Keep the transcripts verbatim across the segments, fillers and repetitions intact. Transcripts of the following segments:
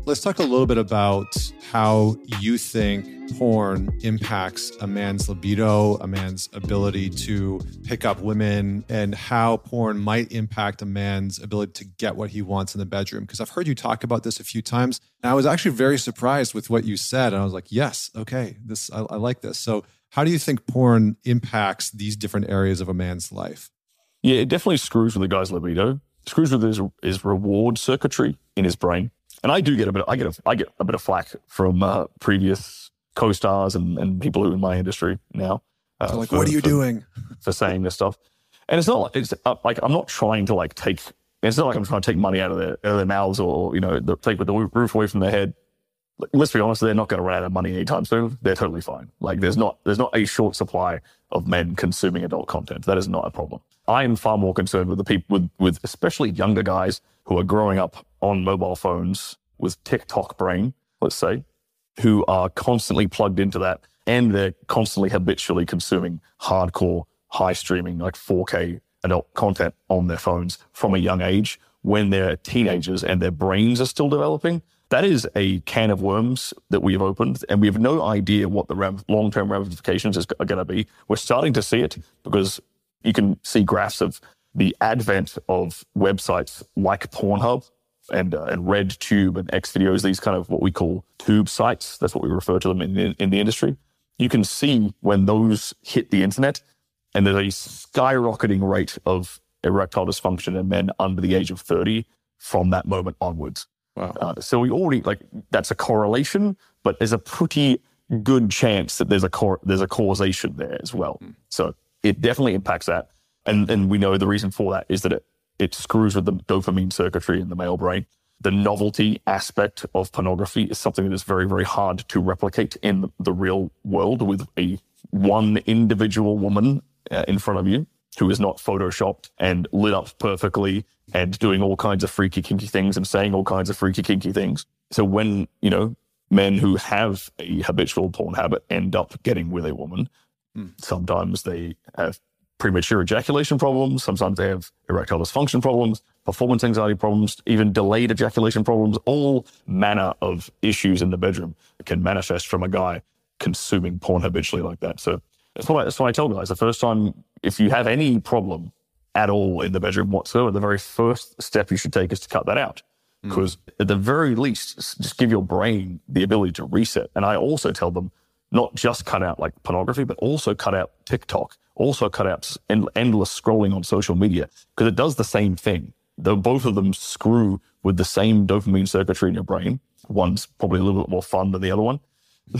let's talk a little bit about how you think porn impacts a man's libido, a man's ability to pick up women, and how porn might impact a man's ability to get what he wants in the bedroom. Because I've heard you talk about this a few times, and I was actually very surprised with what you said. And I was like, yes, okay, this I, I like this. So how do you think porn impacts these different areas of a man's life? Yeah, it definitely screws with the guy's libido. It screws with his, his reward circuitry in his brain. And I do get a bit. Of, I get a. I get a bit of flack from uh, previous co-stars and, and people who are in my industry now. Uh, so like, for, what are you for, doing for saying this stuff? And it's not like it's uh, like I'm not trying to like take. It's not like I'm trying to take money out of their, out of their mouths or you know the, take with the roof away from their head. Like, let's be honest, they're not going to run out of money anytime soon. They're totally fine. Like there's not there's not a short supply of men consuming adult content. That is not a problem. I am far more concerned with the people with with especially younger guys who are growing up on mobile phones with TikTok brain, let's say, who are constantly plugged into that and they're constantly habitually consuming hardcore, high streaming, like four K adult content on their phones from a young age when they're teenagers and their brains are still developing. That is a can of worms that we have opened, and we have no idea what the ram- long-term ramifications is, are going to be. We're starting to see it because you can see graphs of the advent of websites like Pornhub and uh, and RedTube and Xvideos, these kind of what we call tube sites. That's what we refer to them in, in, in the industry. You can see when those hit the internet, and there's a skyrocketing rate of erectile dysfunction in men under the age of thirty from that moment onwards. Wow. Uh, so we already, like, that's a correlation, but there's a pretty good chance that there's a cor- there's a causation there as well. Mm. So it definitely impacts that. And and we know the reason for that is that it, it screws with the dopamine circuitry in the male brain. The novelty aspect of pornography is something that is very, very hard to replicate in the, the real world with a one individual woman uh, in front of you who is not photoshopped and lit up perfectly and doing all kinds of freaky, kinky things and saying all kinds of freaky, kinky things. So when, you know, men who have a habitual porn habit end up getting with a woman, mm. sometimes they have premature ejaculation problems, sometimes they have erectile dysfunction problems, performance anxiety problems, even delayed ejaculation problems, all manner of issues in the bedroom can manifest from a guy consuming porn habitually like that. So that's what I, that's what I tell guys. The first time, if you have any problem at all in the bedroom whatsoever, the very first step you should take is to cut that out. Because mm. at the very least, just give your brain the ability to reset. And I also tell them not just cut out like pornography, but also cut out TikTok, also cut out end- endless scrolling on social media, because it does the same thing. Though both of them screw with the same dopamine circuitry in your brain. One's probably a little bit more fun than the other one.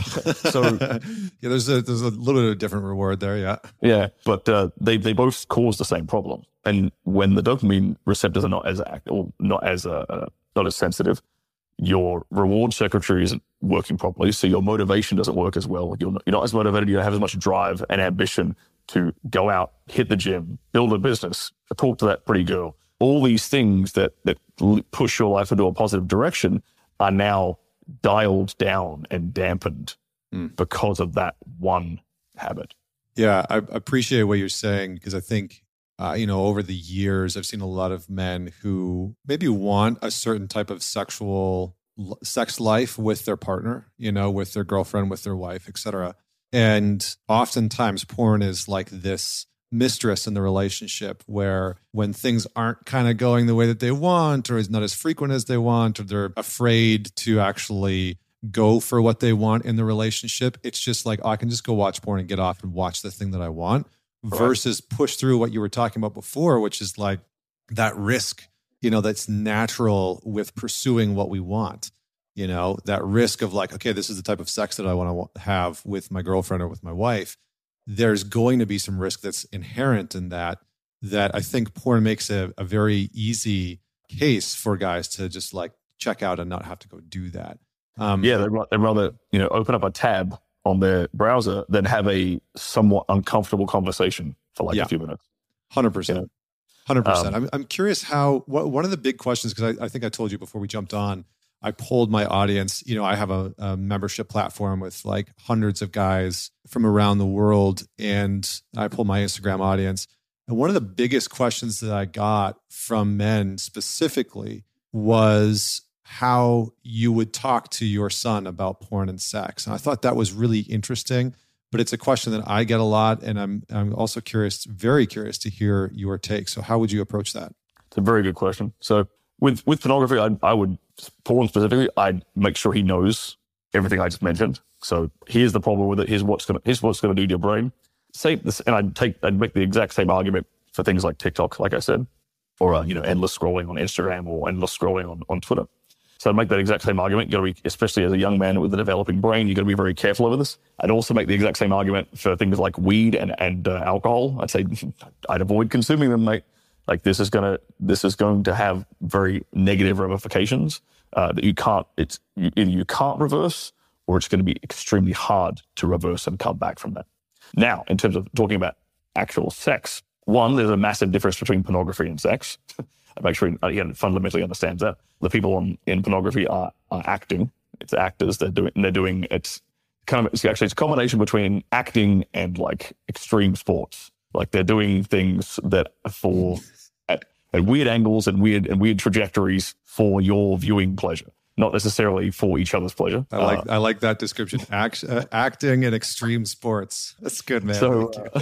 So yeah, there's a there's a little bit of different reward there, yeah. Yeah, but uh, they they both cause the same problem. And when the dopamine receptors are not as act or not as uh, uh, not as sensitive, your reward circuitry isn't working properly, so your motivation doesn't work as well. You're not, you're not as motivated. You don't have as much drive and ambition to go out, hit the gym, build a business, talk to that pretty girl. All these things that that push your life into a positive direction are now dialed down and dampened mm. because of that one habit. Yeah, I appreciate what you're saying, because I think, uh, you know, over the years, I've seen a lot of men who maybe want a certain type of sexual sex life with their partner, you know, with their girlfriend, with their wife, et cetera. And oftentimes porn is like this mistress in the relationship where when things aren't kind of going the way that they want, or is not as frequent as they want, or they're afraid to actually go for what they want in the relationship, it's just like, oh, I can just go watch porn and get off and watch the thing that I want, right, versus push through what you were talking about before, which is like that risk, you know, that's natural with pursuing what we want. You know, that risk of like, okay, this is the type of sex that I want to have with my girlfriend or with my wife. There's going to be some risk that's inherent in that, that I think porn makes a, a very easy case for guys to just like check out and not have to go do that. Um, yeah, they'd, they'd rather, you know, open up a tab on their browser than have a somewhat uncomfortable conversation for like yeah, a few minutes. one hundred percent. You know? one hundred percent. Um, I'm, I'm curious how, what, one of the big questions, because I, I think I told you before we jumped on, I polled my audience. You know, I have a, a membership platform with like hundreds of guys from around the world, and I pulled my Instagram audience. And one of the biggest questions that I got from men specifically was, how you would talk to your son about porn and sex. And I thought that was really interesting, but it's a question that I get a lot. And I'm, I'm also curious, very curious to hear your take. So how would you approach that? It's a very good question. So with, with pornography, I, I would, porn specifically, I'd make sure he knows everything I just mentioned. So here's the problem with it. Here's what's going to, here's what's going to do to your brain. Say this, and I'd take, I'd make the exact same argument for things like TikTok, like I said, or, uh, you know, endless scrolling on Instagram or endless scrolling on, on Twitter. So I'd make that exact same argument. You got to be, especially as a young man with a developing brain, you got to be very careful over this. I'd also make the exact same argument for things like weed and, and uh, alcohol. I'd say I'd avoid consuming them, mate. Like this is gonna, this is going to have very negative ramifications uh, that you can't, it's you, either you can't reverse, or it's going to be extremely hard to reverse and come back from that. Now, in terms of talking about actual sex, one, there's a massive difference between pornography and sex. I make sure he fundamentally understands that. The people on, in pornography are, are acting. It's actors. They're doing. They're doing. It's kind of. It's actually it's a combination between acting and like extreme sports. Like they're doing things that are for at, at weird angles and weird and weird trajectories for your viewing pleasure, not necessarily for each other's pleasure. I like. Uh, I like that description. Act, uh, acting and extreme sports. That's good, man. So. Uh,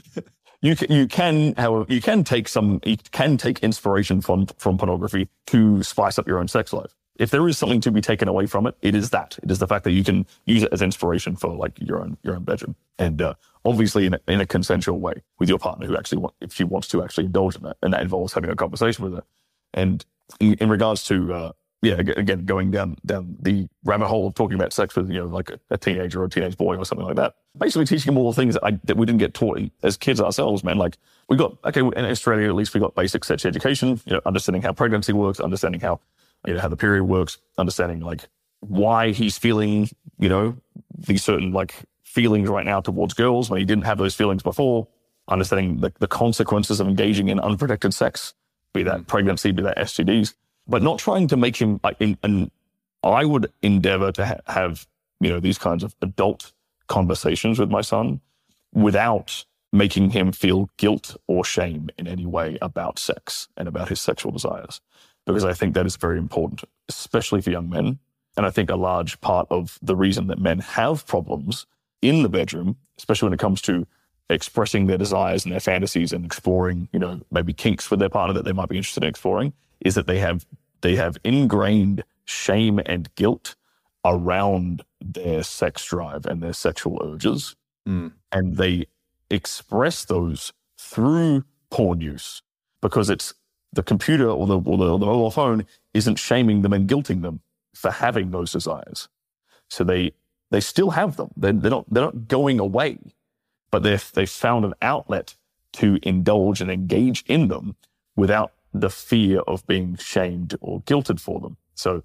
You can, you can, however, you can take some, you can take inspiration from, from pornography to spice up your own sex life. If there is something to be taken away from it, it is that. It is the fact that you can use it as inspiration for like your own, your own bedroom. And, uh, obviously in a, in a consensual way with your partner who actually want, if she wants to actually indulge in that. And that involves having a conversation with her. And in, in regards to, uh, yeah, again, going down down the rabbit hole of talking about sex with, you know, like a, a teenager or a teenage boy or something like that. Basically teaching them all the things that, I, that we didn't get taught as kids ourselves, man. Like we got, okay, in Australia, at least we got basic sex education, you know, understanding how pregnancy works, understanding how, you know, how the period works, understanding like why he's feeling, you know, these certain like feelings right now towards girls when he didn't have those feelings before, understanding the, the consequences of engaging in unprotected sex, be that pregnancy, be that S T Ds. But not trying to make him, like, in, and I would endeavor to ha- have, you know, these kinds of adult conversations with my son without making him feel guilt or shame in any way about sex and about his sexual desires. Because I think that is very important, especially for young men. And I think a large part of the reason that men have problems in the bedroom, especially when it comes to expressing their desires and their fantasies and exploring, you know, maybe kinks with their partner that they might be interested in exploring, is that they have they have ingrained shame and guilt around their sex drive and their sexual urges. Mm. And they express those through porn use because it's the computer or the, or the, or the mobile phone isn't shaming them and guilting them for having those desires. So they they still have them. They're, they're not they're not going away, but they've they've found an outlet to indulge and engage in them without the fear of being shamed or guilted for them. So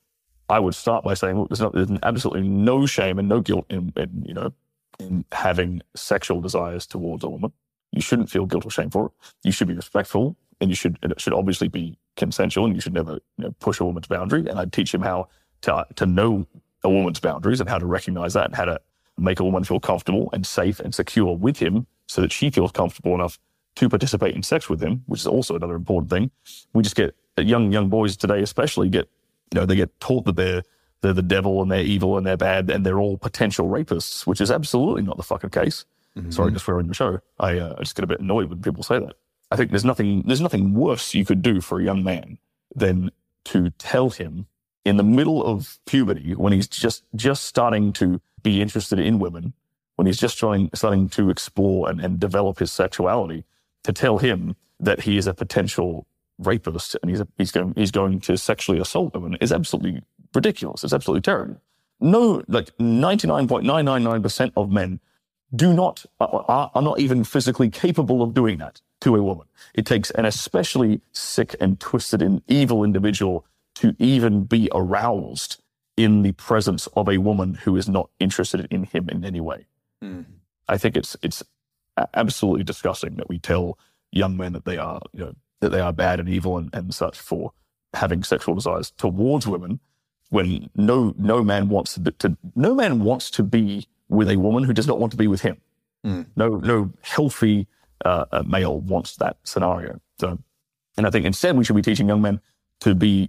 I would start by saying, look, there's, not, there's absolutely no shame and no guilt in, in, you know, in having sexual desires towards a woman. You shouldn't feel guilt or shame for it. You should be respectful, and you should, it should obviously be consensual, and you should never, you know, push a woman's boundary. And I'd teach him how to, to know a woman's boundaries and how to recognize that and how to make a woman feel comfortable and safe and secure with him so that she feels comfortable enough to participate in sex with him, which is also another important thing. We just get, young young boys today especially get, you know, they get taught that they're they're the devil and they're evil and they're bad and they're all potential rapists, which is absolutely not the fucking case. Mm-hmm. Sorry to swear on the show. I, uh, I just get a bit annoyed when people say that. I think there's nothing there's nothing worse you could do for a young man than to tell him in the middle of puberty, when he's just just starting to be interested in women, when he's just trying starting to explore and, and develop his sexuality, to tell him that he is a potential rapist and he's a, he's going he's going to sexually assault women is absolutely ridiculous. It's absolutely terrible. No, like ninety-nine point nine nine nine percent of men do not are, are not even physically capable of doing that to a woman. It takes an especially sick and twisted and evil individual to even be aroused in the presence of a woman who is not interested in him in any way. Mm. I think it's it's absolutely disgusting that we tell young men that they are, you know, that they are bad and evil and, and such for having sexual desires towards women, when no no man wants to, to no man wants to be with a woman who does not want to be with him. Mm. No no healthy uh, male wants that scenario. So, and I think instead we should be teaching young men to be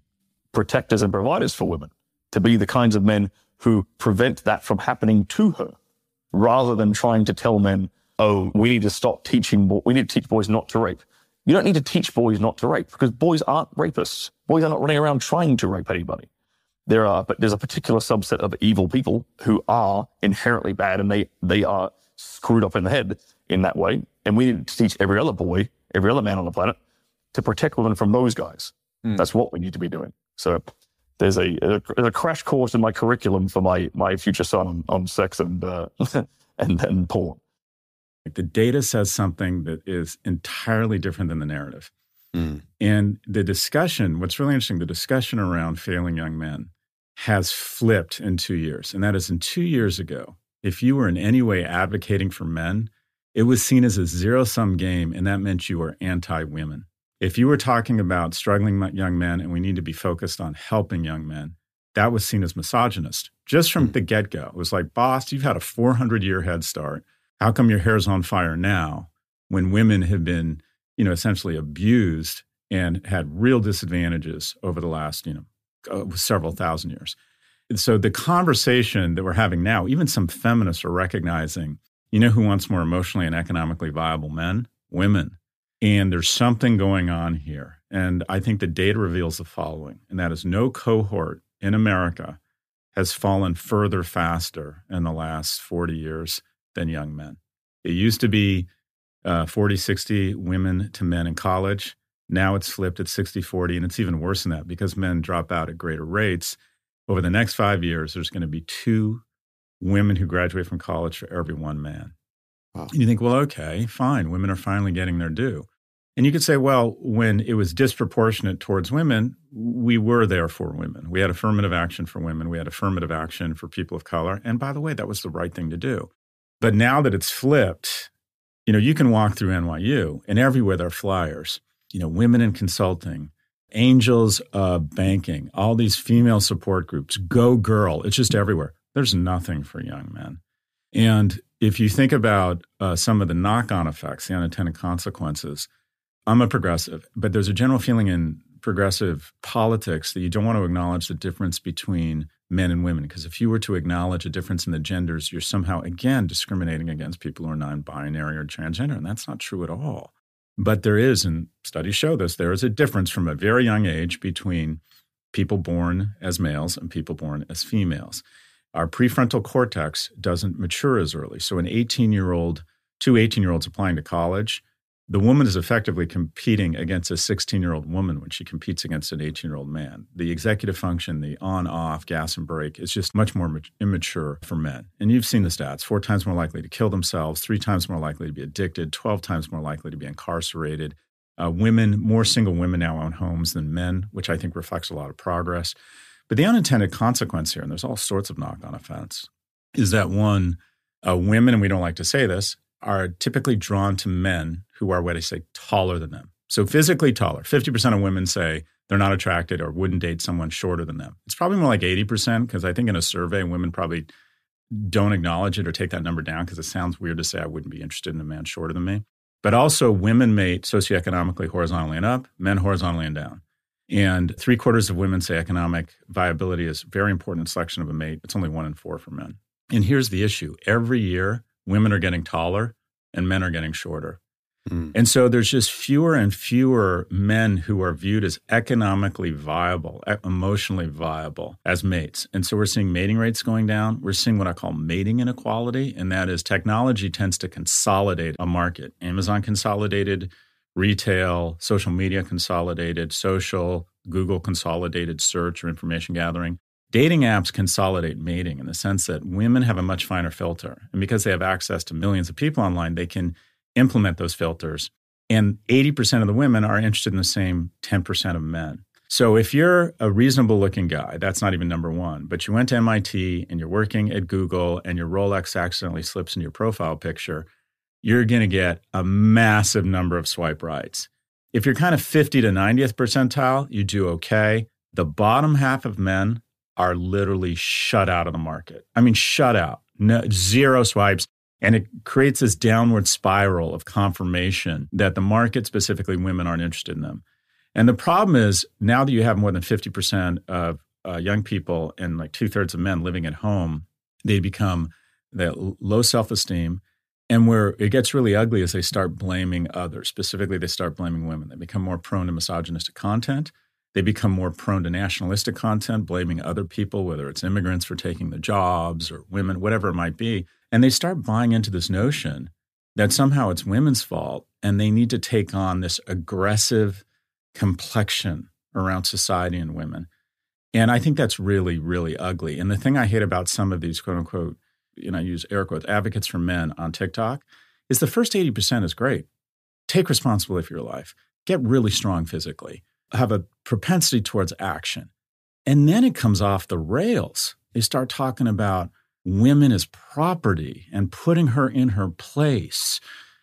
protectors and providers for women, to be the kinds of men who prevent that from happening to her, rather than trying to tell men, oh, we need to stop teaching, we need to teach boys not to rape. You don't need to teach boys not to rape, because boys aren't rapists. Boys are not running around trying to rape anybody. There are, but there's a particular subset of evil people who are inherently bad, and they, they are screwed up in the head in that way. And we need to teach every other boy, every other man on the planet, to protect women from those guys. Mm. That's what we need to be doing. So there's a, a, there's a crash course in my curriculum for my, my future son on, on sex and, uh, and, and porn. The data says something that is entirely different than the narrative. Mm. And the discussion, what's really interesting, the discussion around failing young men has flipped in two years. And that is, in two years ago, if you were in any way advocating for men, it was seen as a zero-sum game, and that meant you were anti-women. If you were talking about struggling young men and we need to be focused on helping young men, that was seen as misogynist. Just from mm. the get-go, it was like, boss, you've had a four hundred year head start. How come your hair's on fire now when women have been, you know, essentially abused and had real disadvantages over the last, you know, uh, several thousand years? And so the conversation that we're having now, even some feminists are recognizing, you know who wants more emotionally and economically viable men? Women. And there's something going on here. And I think the data reveals the following, and that is no cohort in America has fallen further faster in the last forty years than young men. It used to be uh, forty sixty women to men in college. Now it's flipped at sixty forty, and it's even worse than that because men drop out at greater rates. Over the next five years, there's going to be two women who graduate from college for every one man. Wow. And you think, well, okay, fine. Women are finally getting their due. And you could say, well, when it was disproportionate towards women, we were there for women. We had affirmative action for women. We had affirmative action for people of color. And by the way, that was the right thing to do. But now that it's flipped, you know, you can walk through N Y U and everywhere there are flyers, you know, women in consulting, angels of banking, all these female support groups, Go Girl. It's just everywhere. There's nothing for young men. And if you think about uh, some of the knock-on effects, the unintended consequences, I'm a progressive, but there's a general feeling in progressive politics that you don't want to acknowledge the difference between men and women. Because if you were to acknowledge a difference in the genders, you're somehow, again, discriminating against people who are non-binary or transgender. And that's not true at all. But there is, and studies show this, there is a difference from a very young age between people born as males and people born as females. Our prefrontal cortex doesn't mature as early. So an eighteen-year-old, two eighteen-year-olds applying to college, the woman is effectively competing against a sixteen-year-old woman when she competes against an eighteen-year-old man. The executive function, the on-off, gas and brake, is just much more immature for men. And you've seen the stats, four times more likely to kill themselves, three times more likely to be addicted, twelve times more likely to be incarcerated. Uh, women, more single women now own homes than men, which I think reflects a lot of progress. But the unintended consequence here, and there's all sorts of knock-on effects, is that one, uh, women, and we don't like to say this, are typically drawn to men who are, what I say, taller than them. So physically taller. fifty percent of women say they're not attracted or wouldn't date someone shorter than them. It's probably more like eighty percent because I think in a survey, women probably don't acknowledge it or take that number down because it sounds weird to say I wouldn't be interested in a man shorter than me. But also women mate socioeconomically horizontally and up, men horizontally and down. And three quarters of women say economic viability is very important in selection of a mate. It's only one in four for men. And here's the issue. Every year, women are getting taller and men are getting shorter. Mm. And so there's just fewer and fewer men who are viewed as economically viable, emotionally viable as mates. And so we're seeing mating rates going down. We're seeing what I call mating inequality, and that is technology tends to consolidate a market. Amazon consolidated retail, social media consolidated, social, Google consolidated search or information gathering. Dating apps consolidate mating in the sense that women have a much finer filter. And because they have access to millions of people online, they can implement those filters. And eighty percent of the women are interested in the same ten percent of men. So if you're a reasonable looking guy, that's not even number one, but you went to M I T and you're working at Google and your Rolex accidentally slips into your profile picture, you're going to get a massive number of swipe rights. If you're kind of fifty to ninetieth percentile, you do okay. The bottom half of men are literally shut out of the market. I mean, shut out, no, zero swipes. And it creates this downward spiral of confirmation that the market, specifically women, aren't interested in them. And the problem is now that you have more than fifty percent of uh, young people and like two thirds of men living at home, they become the low self-esteem. And where it gets really ugly is they start blaming others. Specifically, they start blaming women. They become more prone to misogynistic content. They become more prone to nationalistic content, blaming other people, whether it's immigrants for taking the jobs or women, whatever it might be. And they start buying into this notion that somehow it's women's fault and they need to take on this aggressive complexion around society and women. And I think that's really, really ugly. And the thing I hate about some of these quote unquote, you know, I use air quotes, advocates for men on TikTok, is the first eighty percent is great. Take responsibility for your life. Get really strong physically. Have a propensity towards action. And then it comes off the rails. They start talking about women as property and putting her in her place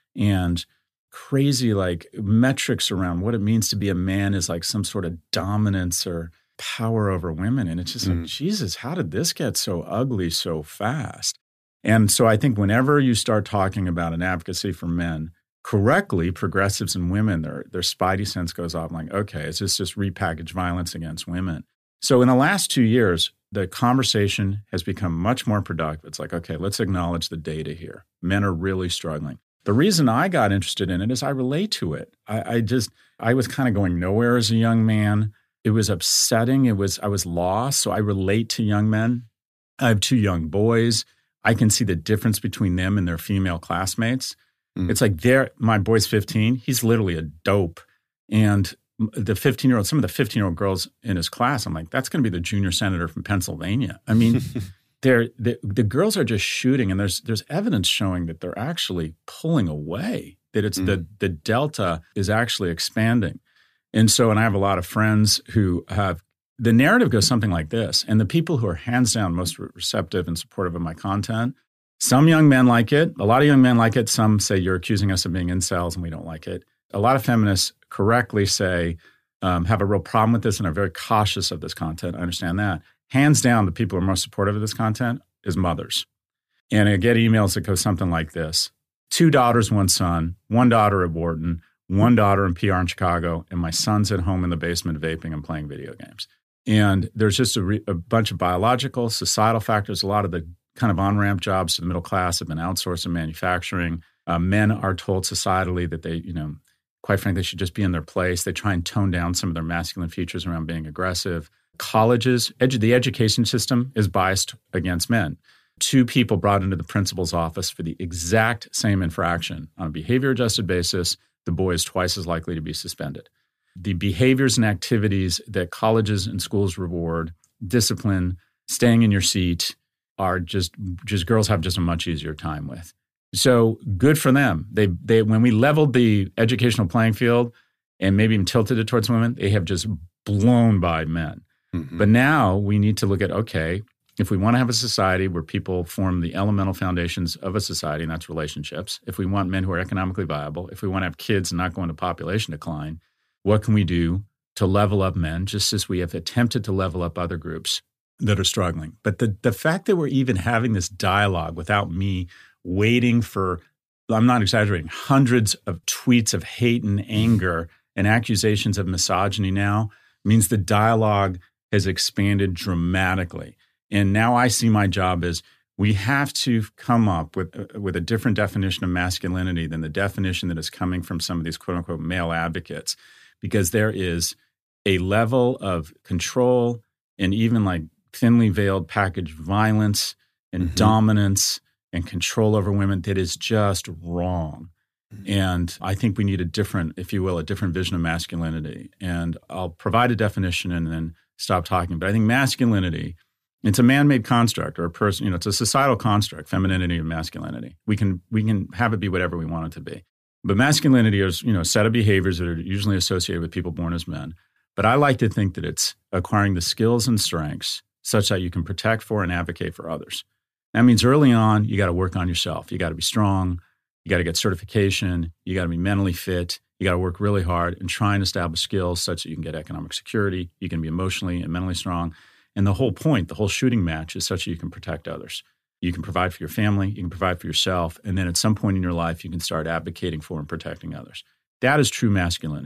and crazy like metrics around what it means to be a man is like some sort of dominance or power over women. And it's just mm. like, Jesus, how did this get so ugly so fast? And so I think whenever you start talking about an advocacy for men, correctly, progressives and women, their their spidey sense goes off like, okay, is this just repackaged violence against women? So in the last two years, the conversation has become much more productive. It's like, okay, let's acknowledge the data here. Men are really struggling. The reason I got interested in it is I relate to it. I, I just, I was kind of going nowhere as a young man. It was upsetting. It was, I was lost. So I relate to young men. I have two young boys. I can see the difference between them and their female classmates. Mm. It's like they're, my boy's fifteen. He's literally a dope. And the fifteen-year-old, some of the fifteen-year-old girls in his class, I'm like, that's going to be the junior senator from Pennsylvania. I mean, they're, the, the girls are just shooting, and there's there's evidence showing that they're actually pulling away, that it's mm. the the delta is actually expanding. And so, and I have a lot of friends who have, the narrative goes something like this, and the people who are hands down most receptive and supportive of my content, some young men like it, a lot of young men like it, some say you're accusing us of being incels and we don't like it. A lot of feminists correctly say, um, have a real problem with this and are very cautious of this content. I understand that. Hands down, the people who are most supportive of this content is mothers. And I get emails that go something like this. Two daughters, one son, one daughter at Wharton, one daughter in P R in Chicago, and my son's at home in the basement vaping and playing video games. And there's just a, re- a bunch of biological, societal factors. A lot of the kind of on-ramp jobs to the middle class have been outsourced in manufacturing. Uh, men are told societally that they, you know, quite frankly, should just be in their place. They try and tone down some of their masculine features around being aggressive. Colleges, edu- the education system is biased against men. Two people brought into the principal's office for the exact same infraction on a behavior-adjusted basis. The boy is twice as likely to be suspended. The behaviors and activities that colleges and schools reward, discipline, staying in your seat, are just, just girls have just a much easier time with. So good for them. They, they, when we leveled the educational playing field and maybe even tilted it towards women, they have just blown by men. Mm-hmm. But now we need to look at, okay, if we want to have a society where people form the elemental foundations of a society, and that's relationships, if we want men who are economically viable, if we want to have kids and not go into population decline, what can we do to level up men, just as we have attempted to level up other groups that are struggling? But the, the fact that we're even having this dialogue without me waiting for, I'm not exaggerating, hundreds of tweets of hate and anger and accusations of misogyny now means the dialogue has expanded dramatically. And now I see my job as we have to come up with, uh, with a different definition of masculinity than the definition that is coming from some of these quote-unquote male advocates, because there is a level of control and even like thinly veiled packaged violence and mm-hmm. dominance and control over women that is just wrong. Mm-hmm. And I think we need a different, if you will, a different vision of masculinity. And I'll provide a definition and then stop talking. But I think masculinity, it's a man-made construct or a person, you know, it's a societal construct, femininity and masculinity. We can we can have it be whatever we want it to be. But masculinity is, you know, a set of behaviors that are usually associated with people born as men. But I like to think that it's acquiring the skills and strengths such that you can protect for and advocate for others. That means early on, you got to work on yourself. You got to be strong. You got to get certification. You got to be mentally fit. You got to work really hard and try and establish skills such that you can get economic security. You can be emotionally and mentally strong. And the whole point, the whole shooting match is such that you can protect others. You can provide for your family. You can provide for yourself. And then at some point in your life, you can start advocating for and protecting others. That is true masculinity.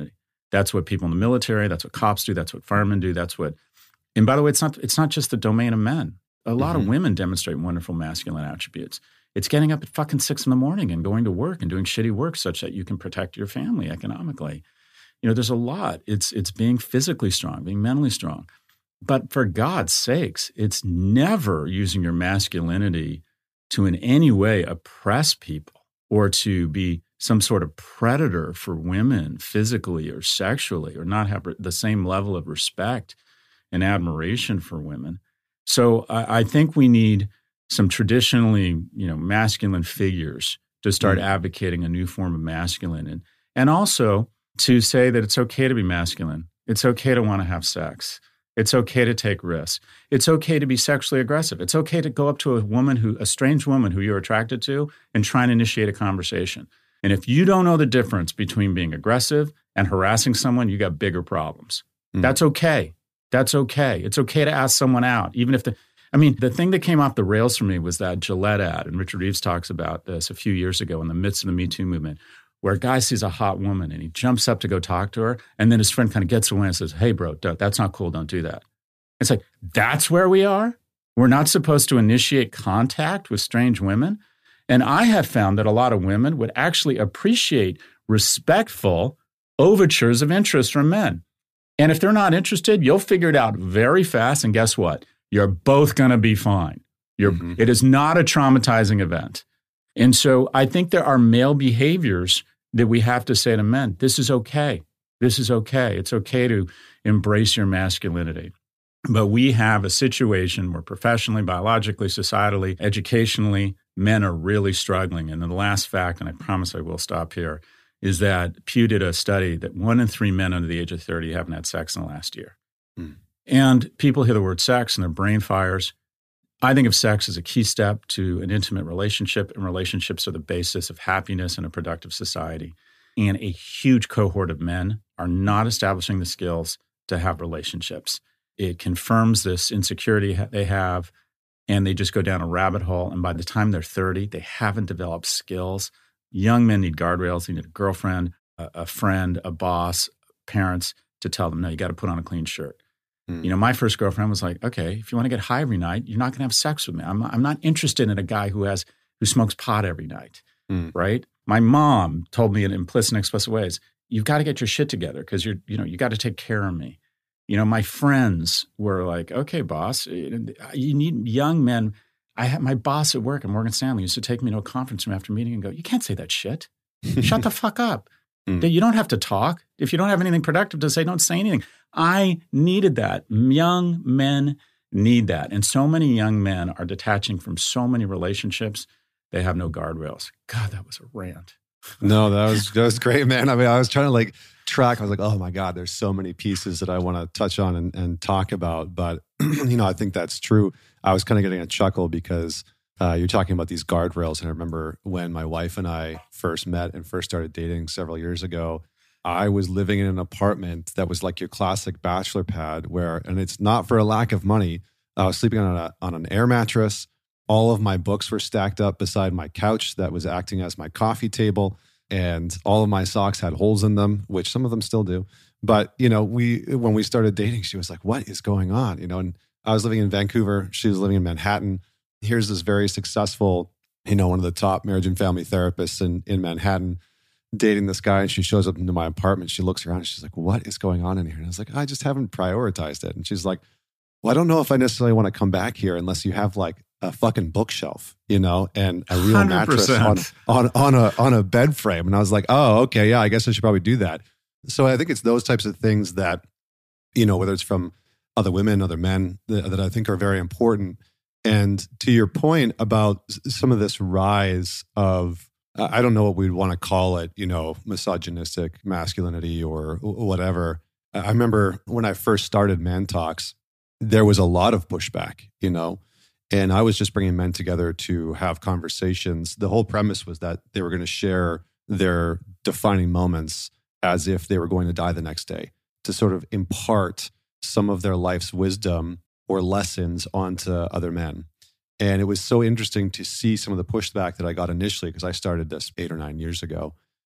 That's what people in the military, that's what cops do, that's what firemen do, that's what, and by the way, it's not, it's not just the domain of men. A lot mm-hmm. of women demonstrate wonderful masculine attributes. It's getting up at fucking six in the morning and going to work and doing shitty work such that you can protect your family economically. You know, there's a lot. It's it's being physically strong, being mentally strong. But for God's sakes, it's never using your masculinity to in any way oppress people or to be some sort of predator for women physically or sexually, or not have the same level of respect and admiration for women. So I, I think we need some traditionally, you know, masculine figures to start mm. advocating a new form of masculine, and and also to say that it's okay to be masculine. It's okay to want to have sex. It's okay to take risks. It's okay to be sexually aggressive. It's okay to go up to a woman who, a strange woman who you're attracted to, and try and initiate a conversation. And if you don't know the difference between being aggressive and harassing someone, you got bigger problems. Mm. That's okay. That's okay. It's okay to ask someone out, even if the, I mean, the thing that came off the rails for me was that Gillette ad, and Richard Reeves talks about this a few years ago in the midst of the Me Too movement, where a guy sees a hot woman and he jumps up to go talk to her, and then his friend kind of gets away and says, hey, bro, don't, that's not cool. Don't do that. It's like, that's where we are? We're not supposed to initiate contact with strange women? And I have found that a lot of women would actually appreciate respectful overtures of interest from men. And if they're not interested, you'll figure it out very fast. And guess what? You're both going to be fine. You're, mm-hmm. It is not a traumatizing event. And so I think there are male behaviors that we have to say to men, this is okay. This is okay. It's okay to embrace your masculinity. But we have a situation where professionally, biologically, societally, educationally, men are really struggling. And then the last fact, and I promise I will stop here, is that Pew did a study that one in three men under the age of thirty haven't had sex in the last year. Mm. And people hear the word sex and their brain fires. I think of sex as a key step to an intimate relationship, and relationships are the basis of happiness in a productive society. And a huge cohort of men are not establishing the skills to have relationships. It confirms this insecurity they have, and they just go down a rabbit hole. And by the time they're thirty, they haven't developed skills. Young men need guardrails. They need a girlfriend, a, a friend, a boss, parents to tell them, no, you got to put on a clean shirt. Mm. You know, my first girlfriend was like, okay, if you want to get high every night, you're not going to have sex with me. I'm, I'm not interested in a guy who has who smokes pot every night, mm. right? My mom told me in implicit and explicit ways, you've got to get your shit together because you're, you know, you got to take care of me. You know, my friends were like, okay, boss, you need young men. I had my boss at work at Morgan Stanley used to take me to a conference room after a meeting and go, you can't say that shit. Shut the fuck up. Mm. You don't have to talk. If you don't have anything productive to say, don't say anything. I needed that. Young men need that. And so many young men are detaching from so many relationships. They have no guardrails. God, that was a rant. No, that was that was great, man. I mean, I was trying to like track. I was like, oh my God, there's so many pieces that I want to touch on and, and talk about. But, you know, I think that's true. I was kind of getting a chuckle because uh, you're talking about these guardrails. And I remember when my wife and I first met and first started dating several years ago, I was living in an apartment that was like your classic bachelor pad where, and it's not for a lack of money, I was sleeping on a, on an air mattress. All of my books were stacked up beside my couch that was acting as my coffee table. And all of my socks had holes in them, which some of them still do. But, you know, we when we started dating, she was like, what is going on? You know, and I was living in Vancouver. She was living in Manhattan. Here's this very successful, you know, one of the top marriage and family therapists in, in Manhattan, dating this guy. And she shows up into my apartment. She looks around and she's like, what is going on in here? And I was like, I just haven't prioritized it. And she's like, well, I don't know if I necessarily want to come back here unless you have like a fucking bookshelf, you know, and a real one hundred percent mattress on, on, on a, on a bed frame. And I was like, oh, okay. Yeah, I guess I should probably do that. So I think it's those types of things that, you know, whether it's from other women, other men that, that I think are very important. And to your point about some of this rise of, I don't know what we'd want to call it, you know, misogynistic masculinity or whatever. I remember when I first started Man Talks, there was a lot of pushback, you know, and I was just bringing men together to have conversations. The whole premise was that they were going to share their defining moments as if they were going to die the next day, to sort of impart some of their life's wisdom or lessons onto other men. And it was so interesting to see some of the pushback that I got initially, because I started this eight or nine years ago.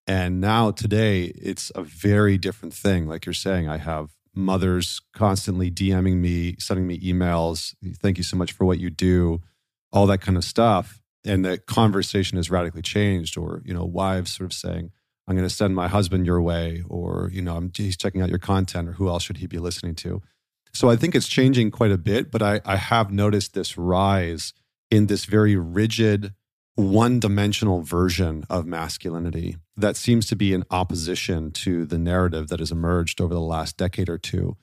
And now today, it's a very different thing. Like you're saying, I have mothers constantly DMing me, sending me emails. Thank you so much for what you do, all that kind of stuff. And the conversation has radically changed. Or, you know, wives sort of saying, I'm going to send my husband your way, or, you know, I'm, he's checking out your content, or who else should he be listening to? So I think it's changing quite a bit, but I, I have noticed this rise in this very rigid, one-dimensional version of masculinity that seems to be in opposition to the narrative that has emerged over the last decade or two.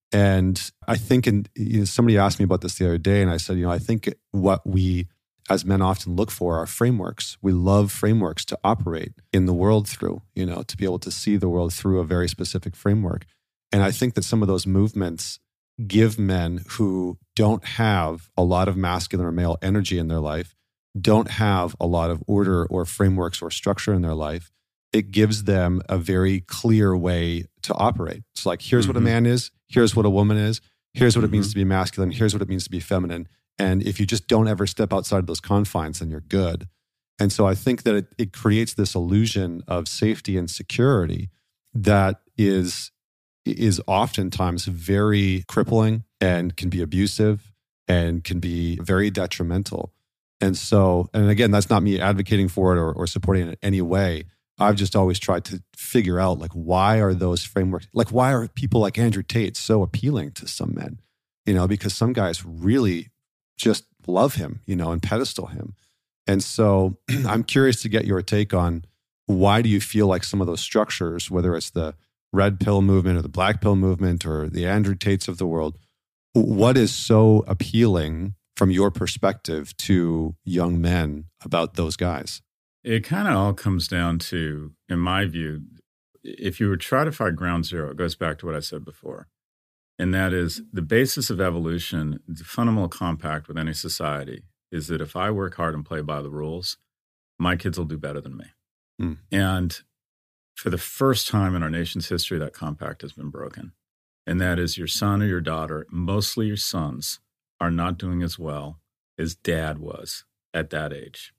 And I think, in, you know, somebody asked me about this the other day, and I said, you know, I think what we as men often look for are frameworks. We love frameworks to operate in the world through, you know, to be able to see the world through a very specific framework. And I think that some of those movements give men who don't have a lot of masculine or male energy in their life, don't have a lot of order or frameworks or structure in their life, it gives them a very clear way to operate. It's like, here's mm-hmm. what a man is, here's what a woman is, here's what mm-hmm. it means to be masculine, here's what it means to be feminine. And if you just don't ever step outside of those confines, then you're good. And so I think that it, it creates this illusion of safety and security that is, is oftentimes very crippling and can be abusive and can be very detrimental. And so, and again, that's not me advocating for it or, or supporting it in any way. I've just always tried to figure out, like, why are those frameworks, like, why are people like Andrew Tate so appealing to some men? You know, because some guys really just love him, you know, and pedestal him. And so I'm curious to get your take on, why do you feel like some of those structures, whether it's the red pill movement or the black pill movement or the Andrew Tates of the world, what is so appealing from your perspective to young men about those guys? It kind of all comes down to, in my view, if you were to try to find ground zero, it goes back to what I said before. And that is the basis of evolution, the fundamental compact with any society is that if I work hard and play by the rules, my kids will do better than me. Mm. And for the first time in our nation's history, that compact has been broken. And that is, your son or your daughter, mostly your sons, are not doing as well as dad was at that age.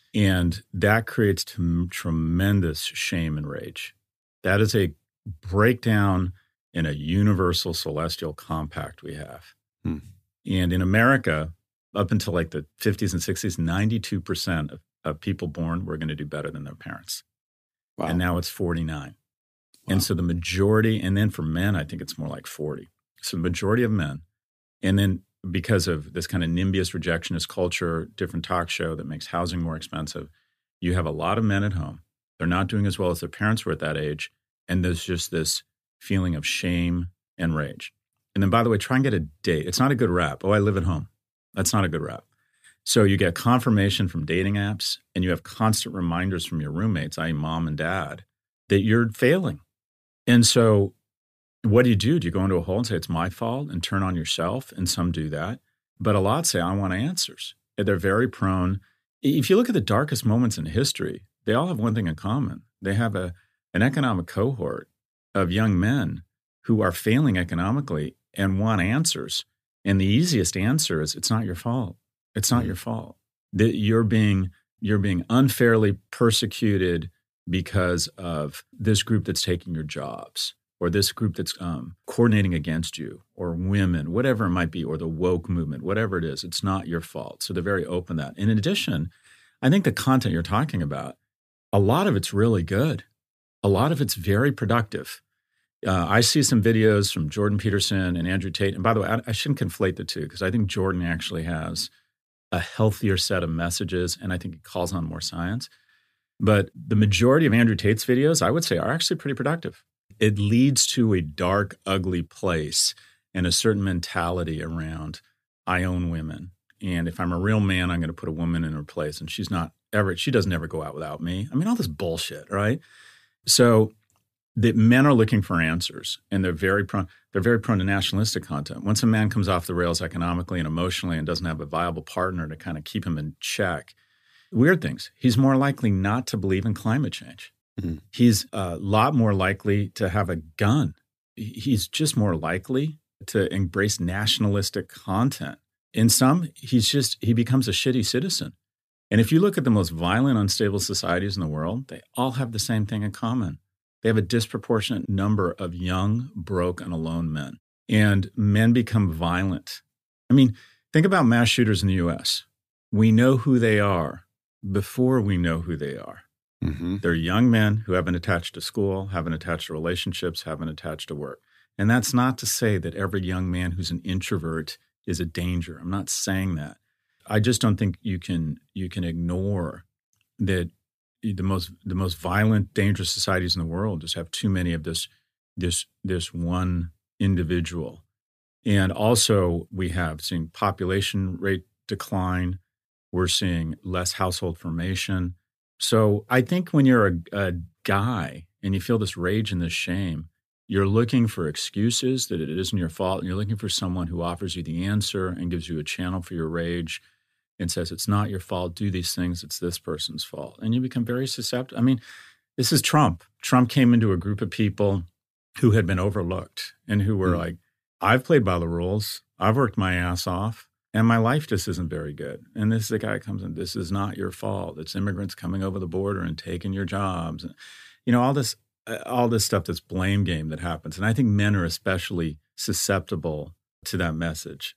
And that creates t- tremendous shame and rage. That is a breakdown in a universal celestial compact we have. Hmm. And in America, up until like the fifties and sixties, ninety-two percent of, of people born were going to do better than their parents. Wow. And now it's forty-nine. Wow. And so the majority, and then for men, I think it's more like forty. So the majority of men, and then because of this kind of NIMBYist rejectionist culture, different talk show that makes housing more expensive, you have a lot of men at home. They're not doing as well as their parents were at that age. And there's just this feeling of shame and rage. And then, by the way, try and get a date. It's not a good rap. Oh, I live at home. That's not a good rap. So you get confirmation from dating apps, and you have constant reminders from your roommates, that is mom and dad, that you're failing. And so what do you do? Do you go into a hole and say, it's my fault, and turn on yourself? And some do that. But a lot say, I want answers. They're very prone. If you look at the darkest moments in history, they all have one thing in common. They have a an economic cohort of young men who are failing economically and want answers. And the easiest answer is, it's not your fault. It's not mm-hmm. your fault. That you're being you're being unfairly persecuted because of this group that's taking your jobs, or this group that's um, coordinating against you, or women, whatever it might be, or the woke movement, whatever it is. It's not your fault. So they're very open to that. And in addition, I think the content you're talking about, a lot of it's really good. A lot of it's very productive. Uh, I see some videos from Jordan Peterson and Andrew Tate. And by the way, I, I shouldn't conflate the two, because I think Jordan actually has a healthier set of messages, and I think he calls on more science. But the majority of Andrew Tate's videos, I would say, are actually pretty productive. It leads to a dark, ugly place and a certain mentality around, I own women. And if I'm a real man, I'm going to put a woman in her place. And she's not ever, she doesn't ever go out without me. I mean, all this bullshit, right? So the men are looking for answers, and they're very prone, they're very prone to nationalistic content. Once a man comes off the rails economically and emotionally and doesn't have a viable partner to kind of keep him in check, weird things. He's more likely not to believe in climate change. Mm-hmm. He's a lot more likely to have a gun. He's just more likely to embrace nationalistic content. In some, he's just, he becomes a shitty citizen. And if you look at the most violent, unstable societies in the world, they all have the same thing in common. They have a disproportionate number of young, broke, and alone men. And men become violent. I mean, think about mass shooters in the U S. We know who they are before we know who they are. Mm-hmm. They're young men who haven't attached to school, haven't attached to relationships, haven't attached to work. And that's not to say that every young man who's an introvert is a danger. I'm not saying that. I just don't think you can you can ignore that the most the most violent, dangerous societies in the world just have too many of this this this one individual. And also we have seen population rate decline. We're seeing less household formation. So I think when you're a, a guy and you feel this rage and this shame, you're looking for excuses that it isn't your fault. And you're looking for someone who offers you the answer and gives you a channel for your rage and says, it's not your fault, do these things, it's this person's fault. And you become very susceptible. I mean, this is Trump. Trump came into a group of people who had been overlooked and who were mm. like, I've played by the rules. I've worked my ass off and my life just isn't very good. And this is the guy who comes in, this is not your fault. It's immigrants coming over the border and taking your jobs. And, you know, all this, all this stuff, this blame game that happens. And I think men are especially susceptible to that message.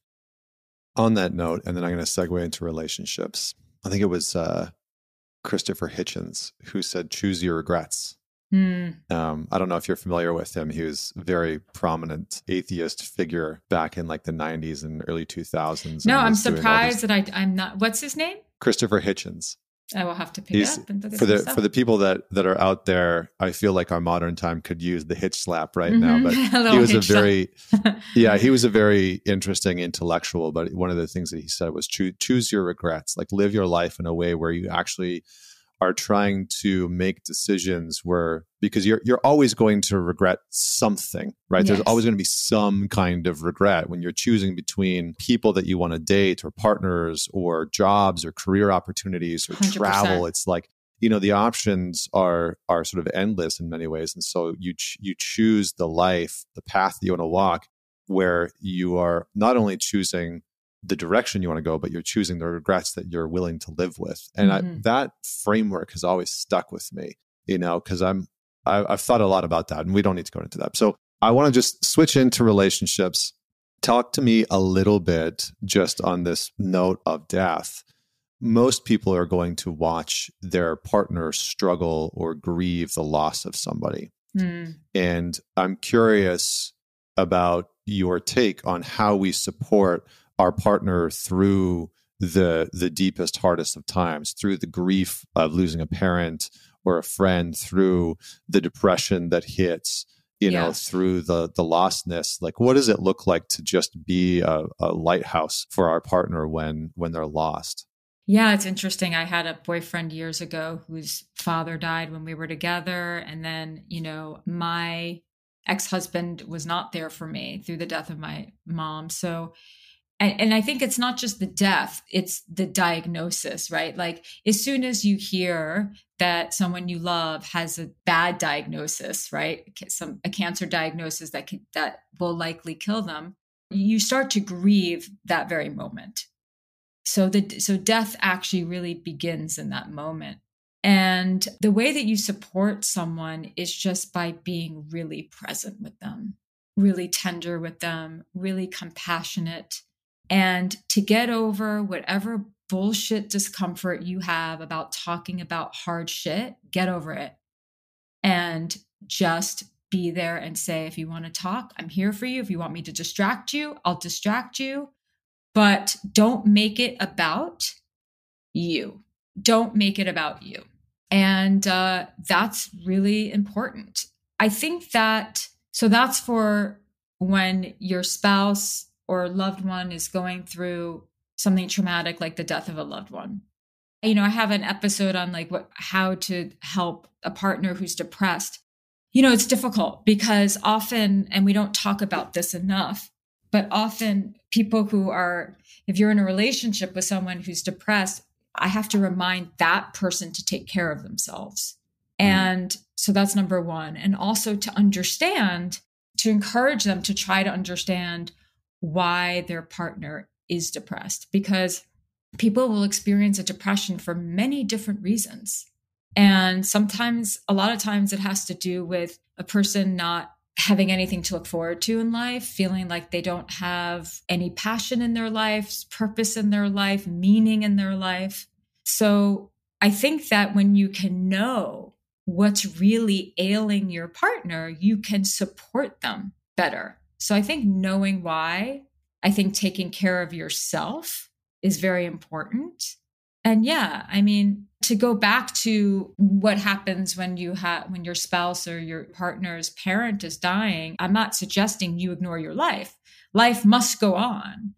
On that note, and then I'm going to segue into relationships. I think it was uh, Christopher Hitchens who said, choose your regrets. Mm. Um, I don't know if you're familiar with him. He was a very prominent atheist figure back in like the nineties and early two thousands. No, I'm surprised that I, I'm not. What's his name? Christopher Hitchens. I will have to pick He's, it up and look at for the stuff. For the people that, that are out there, I feel like our modern time could use the hitch slap right mm-hmm. now. But he was a very, yeah, he was a very interesting intellectual. But one of the things that he said was choose, choose your regrets, like live your life in a way where you actually are trying to make decisions where, because you're you're always going to regret something, right? Yes. There's always going to be some kind of regret when you're choosing between people that you want to date or partners or jobs or career opportunities or one hundred percent travel. It's like, you know, the options are are sort of endless in many ways. And so you ch- you choose the life, the path that you want to walk, where you are not only choosing the direction you want to go, but you're choosing the regrets that you're willing to live with. And mm-hmm. I, that framework has always stuck with me, you know, because I'm, I, I've thought a lot about that and we don't need to go into that. So I want to just switch into relationships. Talk to me a little bit just on this note of death. Most people are going to watch their partner struggle or grieve the loss of somebody. Mm. And I'm curious about your take on how we support our partner through the the deepest, hardest of times, through the grief of losing a parent or a friend, through the depression that hits, you know, yes. through the the lostness. Like, what does it look like to just be a, a lighthouse for our partner when when they're lost? Yeah, it's interesting. I had a boyfriend years ago whose father died when we were together. And then, you know, my ex-husband was not there for me through the death of my mom. So And, and I think it's not just the death, it's the diagnosis, right? Like as soon as you hear that someone you love has a bad diagnosis, right? Some a cancer diagnosis that can, that will likely kill them, you start to grieve that very moment. So the so death actually really begins in that moment. And the way that you support someone is just by being really present with them, really tender with them, really compassionate. And to get over whatever bullshit discomfort you have about talking about hard shit, get over it. And just be there and say, if you want to talk, I'm here for you. If you want me to distract you, I'll distract you. But don't make it about you. Don't make it about you. And uh, that's really important. I think that, so that's for when your spouse or loved one is going through something traumatic like the death of a loved one. You know, I have an episode on like what how to help a partner who's depressed. You know, it's difficult because often, and we don't talk about this enough, but often people who are, if you're in a relationship with someone who's depressed, I have to remind that person to take care of themselves. Mm. And so that's number one. And also to understand, to encourage them to try to understand why their partner is depressed. Because people will experience a depression for many different reasons. And sometimes, a lot of times, it has to do with a person not having anything to look forward to in life, feeling like they don't have any passion in their life, purpose in their life, meaning in their life. So I think that when you can know what's really ailing your partner, you can support them better. So I think knowing why, I think taking care of yourself is very important. And yeah, I mean, to go back to what happens when you have when your spouse or your partner's parent is dying, I'm not suggesting you ignore your life. Life must go on,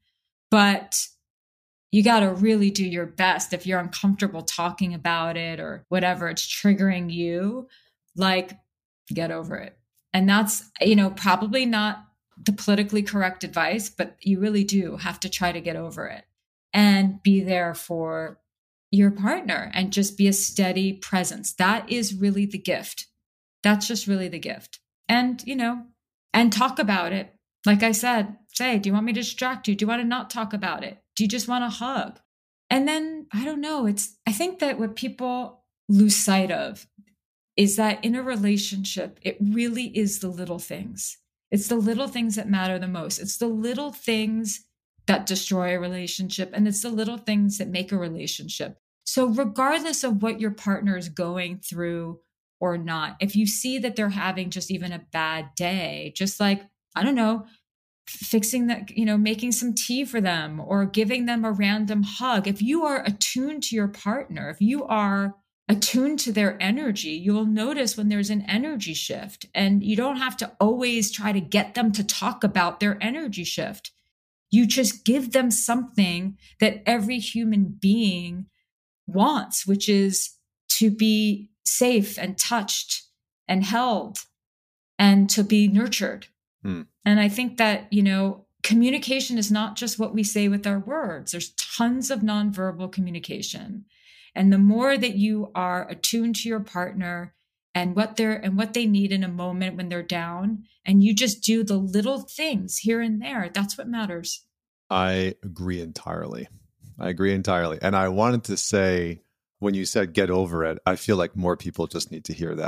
but you got to really do your best. If you're uncomfortable talking about it or whatever, it's triggering you, like, get over it. And that's, you know, probably not the politically correct advice, but you really do have to try to get over it and be there for your partner and just be a steady presence. That is really the gift. That's just really the gift. And, you know, and talk about it. Like I said, say, do you want me to distract you? Do you want to not talk about it? Do you just want a hug? And then, I don't know, it's, I think that what people lose sight of is that in a relationship, it really is the little things. It's the little things that matter the most. It's the little things that destroy a relationship. And it's the little things that make a relationship. So regardless of what your partner is going through or not, if you see that they're having just even a bad day, just like, I don't know, fixing that, you know, making some tea for them or giving them a random hug. If you are attuned to your partner, if you are attuned to their energy, you will notice when there's an energy shift, and you don't have to always try to get them to talk about their energy shift. You just give them something that every human being wants, which is to be safe and touched and held and to be nurtured. Hmm. And I think that, you know, communication is not just what we say with our words. There's tons of nonverbal communication. And the more that you are attuned to your partner and what they're and what they need in a moment when they're down, and you just do the little things here and there, that's what matters. I agree entirely. I agree entirely. And I wanted to say, when you said get over it, I feel like more people just need to hear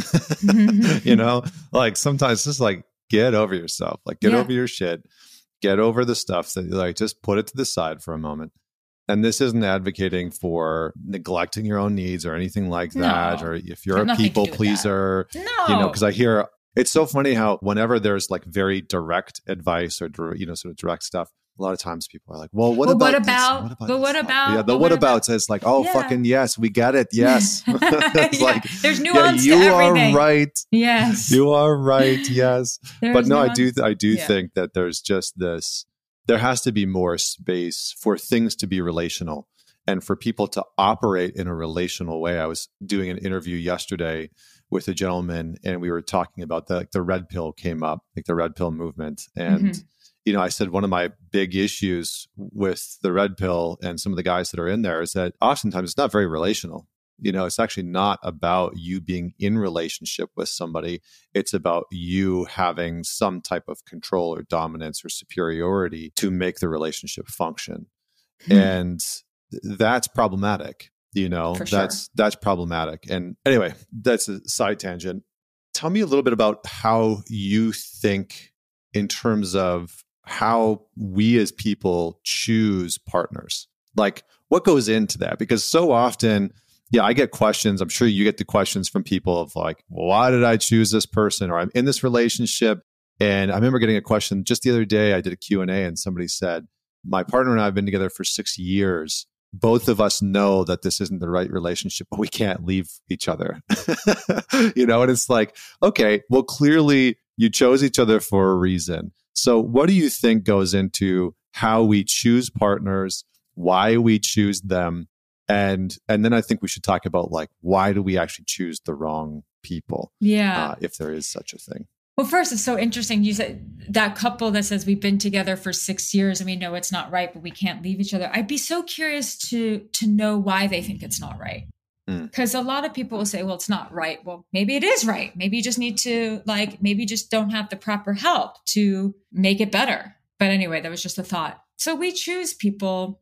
that. You know, like sometimes just like get over yourself, like get yeah. over your shit, get over the stuff that like just put it to the side for a moment. And this isn't advocating for neglecting your own needs or anything like that. No, or if you're a people pleaser, no. you know, because I hear it's so funny how whenever there's like very direct advice or, you know, sort of direct stuff, a lot of times people are like, well, what well, about, what about, what about but what about, yeah, the what, what about says like, oh, yeah. fucking yes, we get it. Yes. It's yeah. like, there's nuance yeah, you to everything. are right. Yes. You are right. Yes. But no, nuance. I do, I do yeah. think that there's just this, there has to be more space for things to be relational and for people to operate in a relational way. I was doing an interview yesterday with a gentleman and we were talking about the, like the red pill came up, like the red pill movement. And, mm-hmm. you know, I said one of my big issues with the red pill and some of the guys that are in there is that oftentimes it's not very relational. You know, it's actually not about you being in relationship with somebody. It's about you having some type of control or dominance or superiority to make the relationship function. Hmm. And that's problematic. You know, For that's sure. that's problematic. And anyway, that's a side tangent. Tell me a little bit about how you think in terms of how we as people choose partners. Like what goes into that? Because so often, yeah, I get questions. I'm sure you get the questions from people of like, well, why did I choose this person? Or I'm in this relationship. And I remember getting a question just the other day. I did a Q and A and somebody said, my partner and I have been together for six years. Both of us know that this isn't the right relationship, but we can't leave each other. You know, and it's like, okay, well, clearly you chose each other for a reason. So what do you think goes into how we choose partners, why we choose them? And and then I think we should talk about like, why do we actually choose the wrong people? Yeah. Uh, if there is such a thing. Well, first, it's so interesting. You said that couple that says we've been together for six years and we know it's not right, but we can't leave each other. I'd be so curious to to know why they think it's not right. Because mm. a lot of people will say, well, it's not right. Well, maybe it is right. Maybe you just need to like, maybe you just don't have the proper help to make it better. But anyway, that was just a thought. So we choose people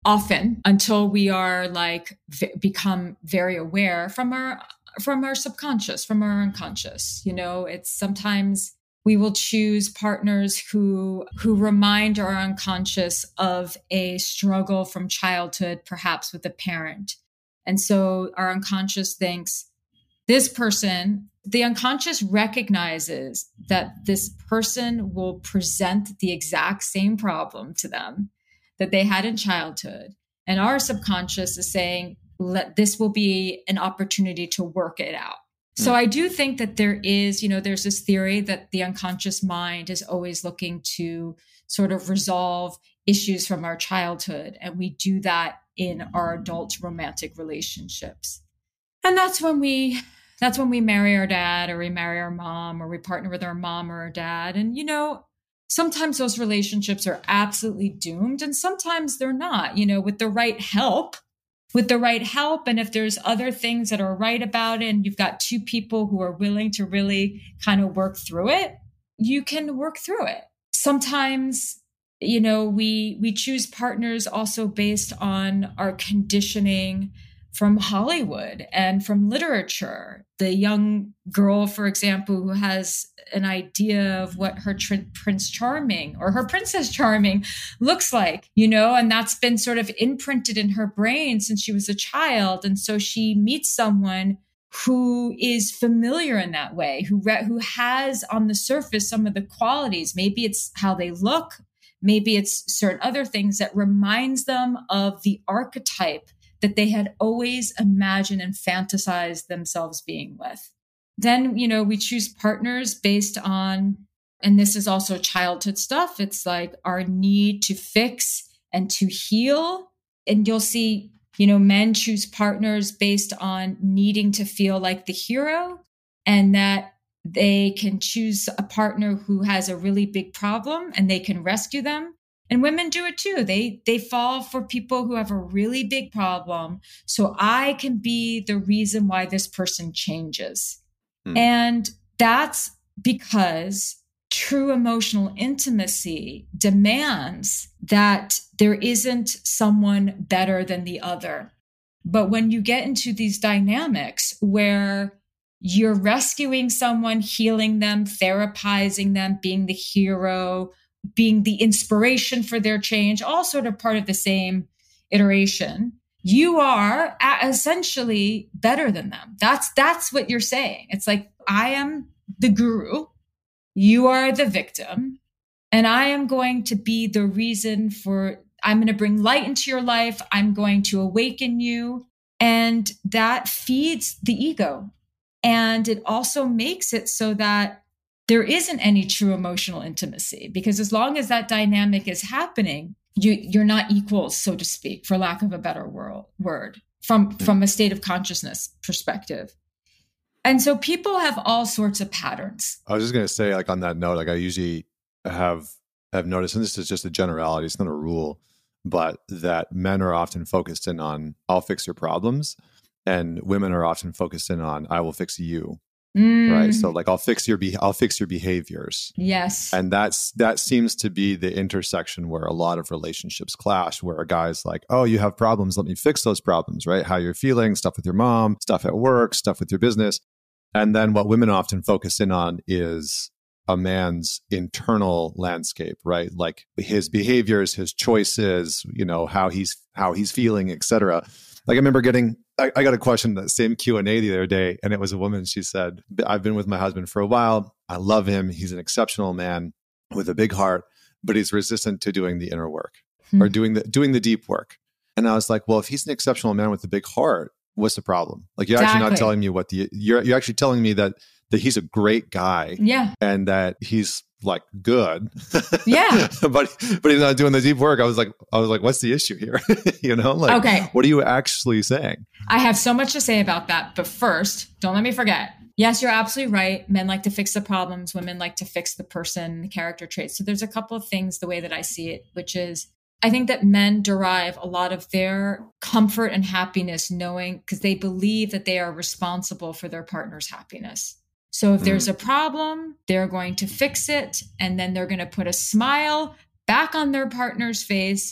often until we are like v- become very aware from our from our subconscious, from our unconscious. You know, it's sometimes we will choose partners who who remind our unconscious of a struggle from childhood, perhaps with a parent. And so our unconscious thinks this person, the unconscious recognizes that this person will present the exact same problem to them that they had in childhood. And our subconscious is saying, let this will be an opportunity to work it out. So mm. I do think that there is, you know, there's this theory that the unconscious mind is always looking to sort of resolve issues from our childhood. And we do that in our adult romantic relationships. And that's when we, that's when we marry our dad, or we marry our mom, or we partner with our mom or our dad. And, you know, sometimes those relationships are absolutely doomed, and sometimes they're not. You know, with the right help, with the right help, and if there's other things that are right about it, and you've got two people who are willing to really kind of work through it, you can work through it. Sometimes, you know, we we choose partners also based on our conditioning from Hollywood and from literature. The young girl, for example, who has an idea of what her tr- Prince Charming or her Princess Charming looks like, you know, and that's been sort of imprinted in her brain since she was a child. And so she meets someone who is familiar in that way, who re- who has on the surface some of the qualities. Maybe it's how they look, maybe it's certain other things that reminds them of the archetype that they had always imagined and fantasized themselves being with. Then, you know, we choose partners based on, and this is also childhood stuff, it's like our need to fix and to heal. And you'll see, you know, men choose partners based on needing to feel like the hero, and that they can choose a partner who has a really big problem and they can rescue them. And women do it too. They they fall for people who have a really big problem, so I can be the reason why this person changes. Mm. And that's because true emotional intimacy demands that there isn't someone better than the other. But when you get into these dynamics where you're rescuing someone, healing them, therapizing them, being the hero, being the inspiration for their change, all sort of part of the same iteration, you are essentially better than them. That's, that's what you're saying. It's like, I am the guru, you are the victim, and I am going to be the reason for, I'm going to bring light into your life. I'm going to awaken you. And that feeds the ego. And it also makes it so that there isn't any true emotional intimacy, because as long as that dynamic is happening, you, you're not equals, so to speak, for lack of a better world, word, from, from a state of consciousness perspective. And so people have all sorts of patterns. I was just going to say, like on that note, like I usually have have noticed, and this is just a generality, it's not a rule, but that men are often focused in on, I'll fix your problems, and women are often focused in on, I will fix you. Mm. Right. So like, I'll fix your, be- I'll fix your behaviors. Yes. And that's, that seems to be the intersection where a lot of relationships clash, where a guy's like, oh, you have problems. Let me fix those problems, right? How you're feeling, stuff with your mom, stuff at work, stuff with your business. And then what women often focus in on is a man's internal landscape, right? Like his behaviors, his choices, you know, how he's, how he's feeling, et cetera. Like I remember getting, I, I got a question, that same Q and A the other day, and it was a woman. She said, I've been with my husband for a while. I love him. He's an exceptional man with a big heart, but he's resistant to doing the inner work hmm. or doing the, doing the deep work. And I was like, well, if he's an exceptional man with a big heart, what's the problem? Like you're exactly. actually not telling me what the, you're, you're actually telling me that, that he's a great guy. Yeah. And that he's like good. Yeah. but but he's not doing the deep work. I was like, I was like, what's the issue here? you know, like, okay. What are you actually saying? I have so much to say about that. But first, don't let me forget. Yes, you're absolutely right. Men like to fix the problems. Women like to fix the person, the character traits. So there's a couple of things the way that I see it, which is I think that men derive a lot of their comfort and happiness knowing, because they believe that they are responsible for their partner's happiness. So if there's a problem, they're going to fix it, and then they're going to put a smile back on their partner's face,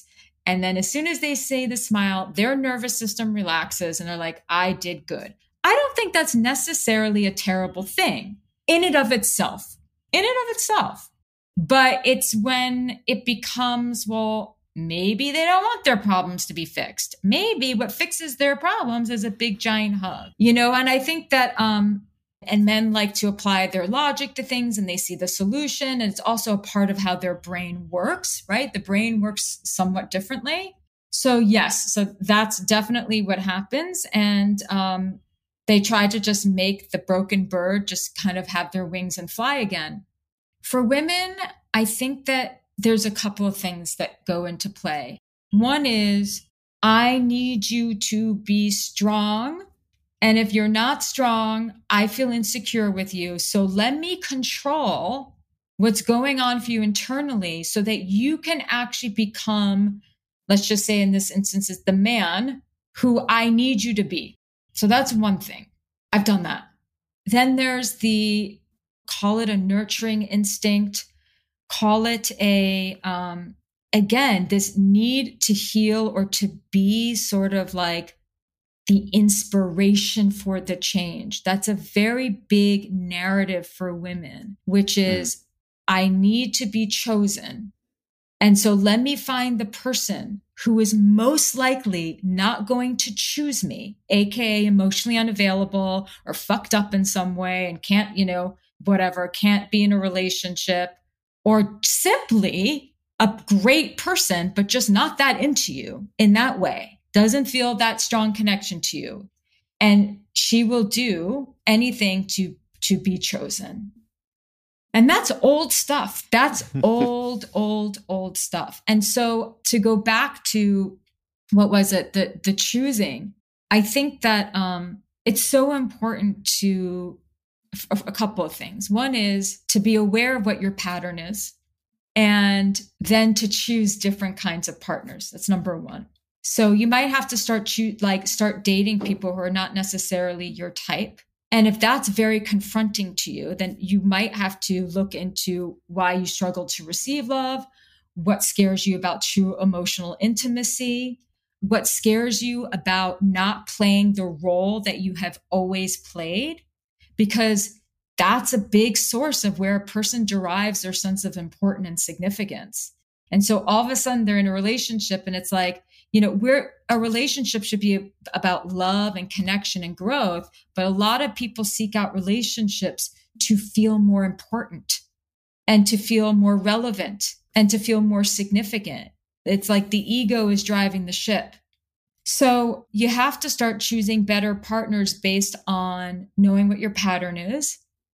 And then as soon as they say the smile, their nervous system relaxes and they're like, I did good. I don't think that's necessarily a terrible thing in and of itself, in and of itself. But it's when it becomes, well, maybe they don't want their problems to be fixed. Maybe what fixes their problems is a big giant hug, you know? And I think that, um, and men like to apply their logic to things and they see the solution. And it's also a part of how their brain works, right? The brain works somewhat differently. So yes, so that's definitely what happens. And, um, they try to just make the broken bird just kind of have their wings and fly again. For women, I think that there's a couple of things that go into play. One is, I need you to be strong. And if you're not strong, I feel insecure with you. So let me control what's going on for you internally so that you can actually become, let's just say in this instance, is the man who I need you to be. So that's one thing. I've done that. Then there's the, call it a nurturing instinct, call it a, um, again, this need to heal or to be sort of like the inspiration for the change. That's a very big narrative for women, which is, mm. I need to be chosen. And so let me find the person who is most likely not going to choose me, A K A emotionally unavailable or fucked up in some way and can't, you know, whatever, can't be in a relationship, or simply a great person, but just not that into you in that way, doesn't feel that strong connection to you. And she will do anything to, to be chosen. And that's old stuff. That's old, old, old stuff. And so to go back to, what was it? The, the choosing, I think that um, it's so important to, a, a couple of things. One is to be aware of what your pattern is, and then to choose different kinds of partners. That's number one. So you might have to start choose, like start dating people who are not necessarily your type. And if that's very confronting to you, then you might have to look into why you struggle to receive love, what scares you about true emotional intimacy, what scares you about not playing the role that you have always played, because that's a big source of where a person derives their sense of importance and significance. And so all of a sudden they're in a relationship and it's like, you know, we're, a relationship should be about love and connection and growth. But a lot of people seek out relationships to feel more important and to feel more relevant and to feel more significant. It's like the ego is driving the ship. So you have to start choosing better partners based on knowing what your pattern is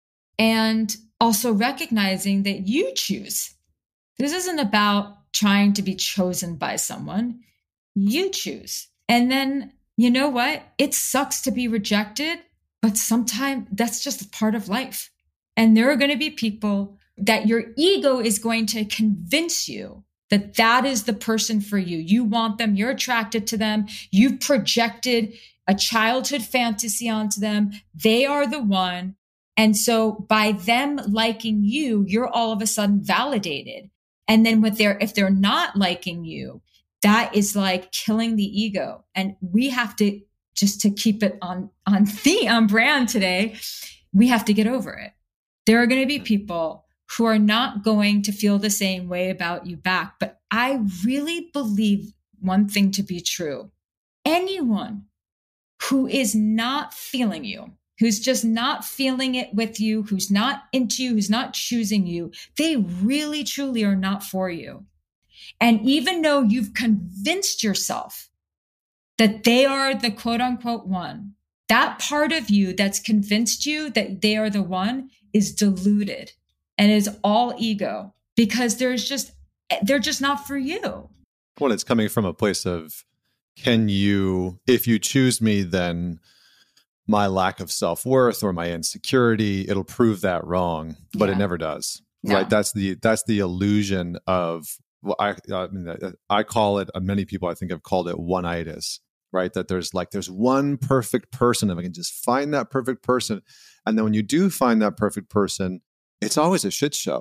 and also recognizing that you choose. This isn't about trying to be chosen by someone. You choose. And then, you know what? It sucks to be rejected, but sometimes that's just part of life. And there are going to be people that your ego is going to convince you that that is the person for you. You want them. You're attracted to them. You've projected a childhood fantasy onto them. They are the one. And so by them liking you, you're all of a sudden validated. And then with their, if they're not liking you, that is like killing the ego. And we have to, just to keep it on, on theme, on brand today, we have to get over it. There are going to be people who are not going to feel the same way about you back. But I really believe one thing to be true. Anyone who is not feeling you, who's just not feeling it with you, who's not into you, who's not choosing you, they really, truly are not for you. And even though you've convinced yourself that they are the quote unquote one, that part of you that's convinced you that they are the one is deluded and is all ego, because there's just, they're just not for you. Well, it's coming from a place of, can you, if you choose me, then my lack of self-worth or my insecurity, it'll prove that wrong, but yeah. It never does. No. Right? That's the, that's the illusion of, well, I, I mean, I call it, many people I think have called it one-itis, right? That there's like, there's one perfect person. If I can just find that perfect person. And then when you do find that perfect person, it's always a shit show.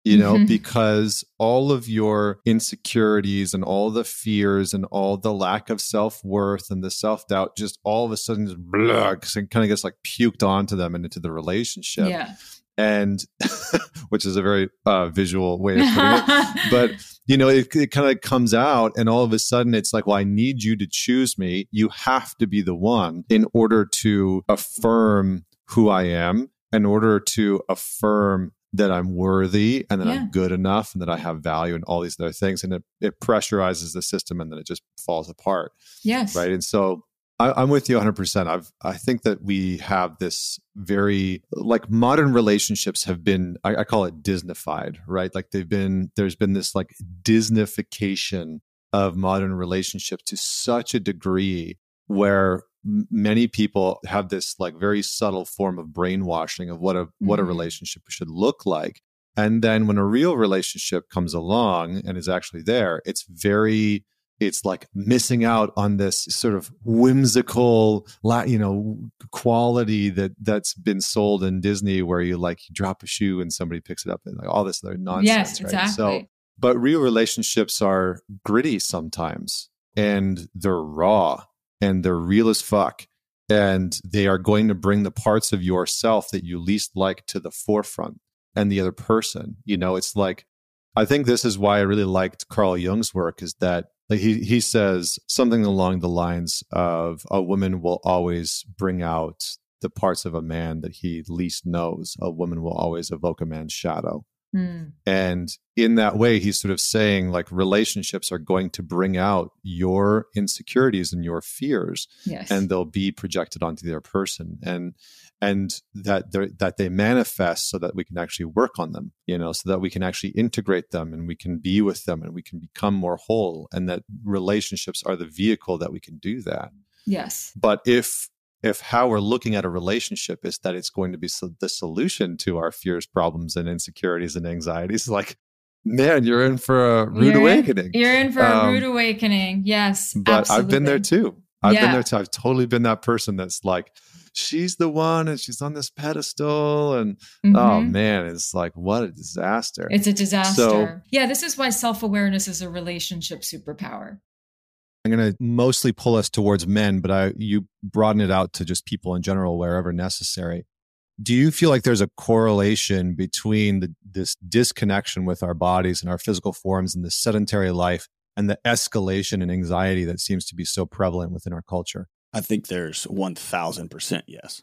you know, Mhm. because all of your insecurities and all the fears and all the lack of self-worth and the self-doubt just all of a sudden just blah, and kind of gets like puked onto them and into the relationship. Yeah. And which is a very uh, visual way of putting it. But, you know, it, it kind of comes out and all of a sudden it's like, well, I need you to choose me. You have to be the one in order to affirm who I am, in order to affirm that I'm worthy and that Yeah. I'm good enough and that I have value and all these other things. And it, it pressurizes the system and then it just falls apart. Yes. Right. And so I, I'm with you one hundred percent. I've, I think that we have this very, like modern relationships have been, I, I call it Disneyfied, right? Like they've been, there's been this like Disneyfication of modern relationships to such a degree where many people have this like very subtle form of brainwashing of what a mm-hmm. what a relationship should look like. And then when a real relationship comes along and is actually there, it's very it's like missing out on this sort of whimsical, you know, quality that that's been sold in Disney, where you like you drop a shoe and somebody picks it up and like all this other nonsense. Yes, right? exactly. So, but real relationships are gritty sometimes, and they're raw. And they're real as fuck. And they are going to bring the parts of yourself that you least like to the forefront and the other person. You know, it's like, I think this is why I really liked Carl Jung's work, is that like he, he says something along the lines of a woman will always bring out the parts of a man that he least knows. A woman will always evoke a man's shadow. Mm. And in that way, he's sort of saying like relationships are going to bring out your insecurities and your fears, yes. and they'll be projected onto the other person, and and that that they manifest so that we can actually work on them, you know, so that we can actually integrate them and we can be with them and we can become more whole, and that relationships are the vehicle that we can do that. Yes. But if If how we're looking at a relationship is that it's going to be so the solution to our fears, problems, and insecurities and anxieties, like, man, you're in for a rude you're awakening. In, you're in for um, a rude awakening. Yes, but absolutely. I've been there too. I've yeah. been there too. I've totally been that person that's like, she's the one and she's on this pedestal. And mm-hmm. oh man, it's like, what a disaster. It's a disaster. So, yeah, this is why self-awareness is a relationship superpower. I'm going to mostly pull us towards men, but I you broaden it out to just people in general wherever necessary. Do you feel like there's a correlation between the, this disconnection with our bodies and our physical forms and the sedentary life and the escalation in anxiety that seems to be so prevalent within our culture? I think there's one thousand percent yes.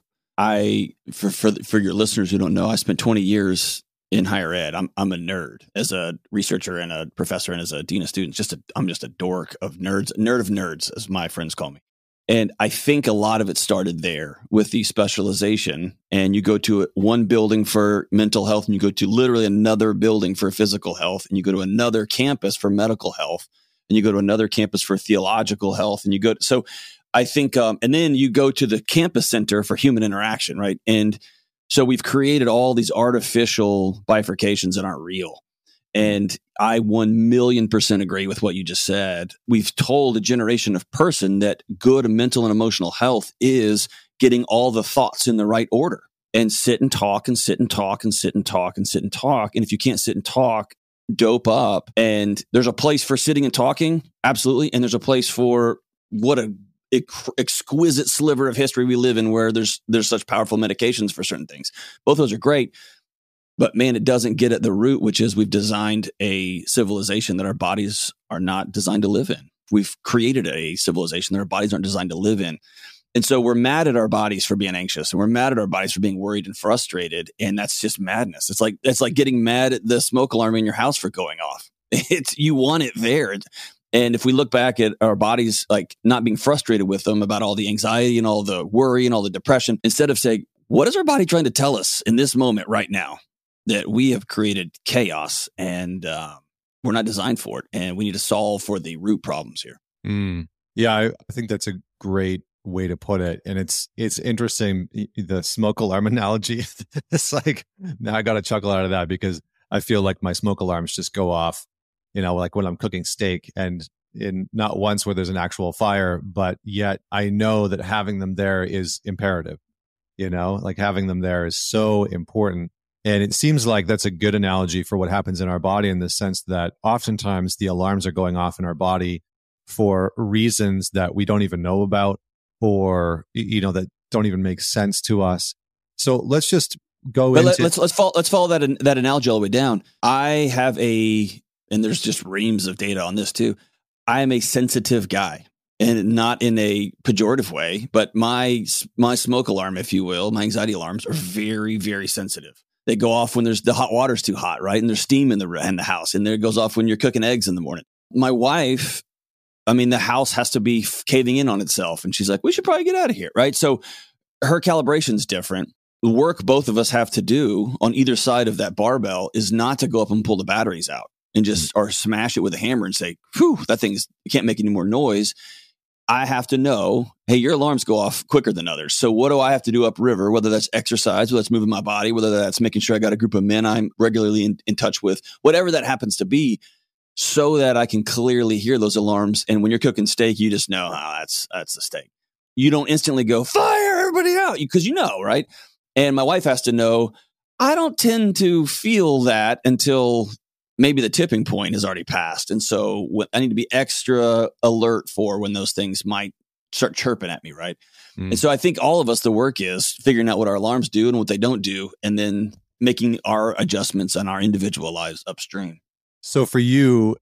I, for, for, for your listeners who don't know, I spent twenty years in higher ed. I'm I'm a nerd as a researcher and a professor and as a dean of students. Just a, I'm just a dork of nerds, nerd of nerds, as my friends call me. And I think a lot of it started there with the specialization. And you go to one building for mental health, and you go to literally another building for physical health, and you go to another campus for medical health, and you go to another campus for theological health, and you go to, so I think, um, and then you go to the campus center for human interaction, right? And so we've created all these artificial bifurcations that aren't real. And I one million percent agree with what you just said. We've told a generation of person that good mental and emotional health is getting all the thoughts in the right order, and sit and talk and sit and talk and sit and talk and sit and talk. And if you can't sit and talk, dope up. And there's a place for sitting and talking. Absolutely. And there's a place for what a exquisite sliver of history we live in, where there's there's such powerful medications for certain things. Both those are great, but man, it doesn't get at the root, which is we've designed a civilization that our bodies are not designed to live in. We've created a civilization that our bodies aren't designed to live in. And so we're mad at our bodies for being anxious, and we're mad at our bodies for being worried and frustrated. And that's just madness. It's like it's like getting mad at the smoke alarm in your house for going off. It's you want it there. And if we look back at our bodies, like not being frustrated with them about all the anxiety and all the worry and all the depression, instead of saying, what is our body trying to tell us in this moment right now? That we have created chaos, and um, we're not designed for it. And we need to solve for the root problems here. Mm. Yeah, I, I think that's a great way to put it. And it's it's interesting, the smoke alarm analogy. It's like, now I got to chuckle out of that, because I feel like my smoke alarms just go off, you know, like when I'm cooking steak, and in not once where there's an actual fire, but yet I know that having them there is imperative, you know, like having them there is so important. And it seems like that's a good analogy for what happens in our body, in the sense that oftentimes the alarms are going off in our body for reasons that we don't even know about, or, you know, that don't even make sense to us. So let's just go but into... Let, let's let's follow let's follow that that analogy all the way down. I have a, and there's just reams of data on this too. I am a sensitive guy, and not in a pejorative way, but my my smoke alarm, if you will, my anxiety alarms are very, very sensitive. They go off when there's the hot water's too hot, right? And there's steam in the in the house, and there it goes off when you're cooking eggs in the morning. My wife, I mean, the house has to be caving in on itself, and she's like, "We should probably get out of here," right? So her calibration's different. The work both of us have to do on either side of that barbell is not to go up and pull the batteries out and just or smash it with a hammer and say, "Whew, that thing is, you can't make any more noise." I have to know, hey, your alarms go off quicker than others. So what do I have to do upriver, whether that's exercise, whether that's moving my body, whether that's making sure I got a group of men I'm regularly in, in touch with, whatever that happens to be, so that I can clearly hear those alarms. And when you're cooking steak, you just know, oh, that's that's the steak. You don't instantly go, fire everybody out, because you know, right? And my wife has to know, I don't tend to feel that until maybe the tipping point has already passed. And so what I need to be extra alert for when those things might start chirping at me, right? Mm. And so I think all of us, the work is figuring out what our alarms do and what they don't do, and then making our adjustments on our individual lives upstream. So for you,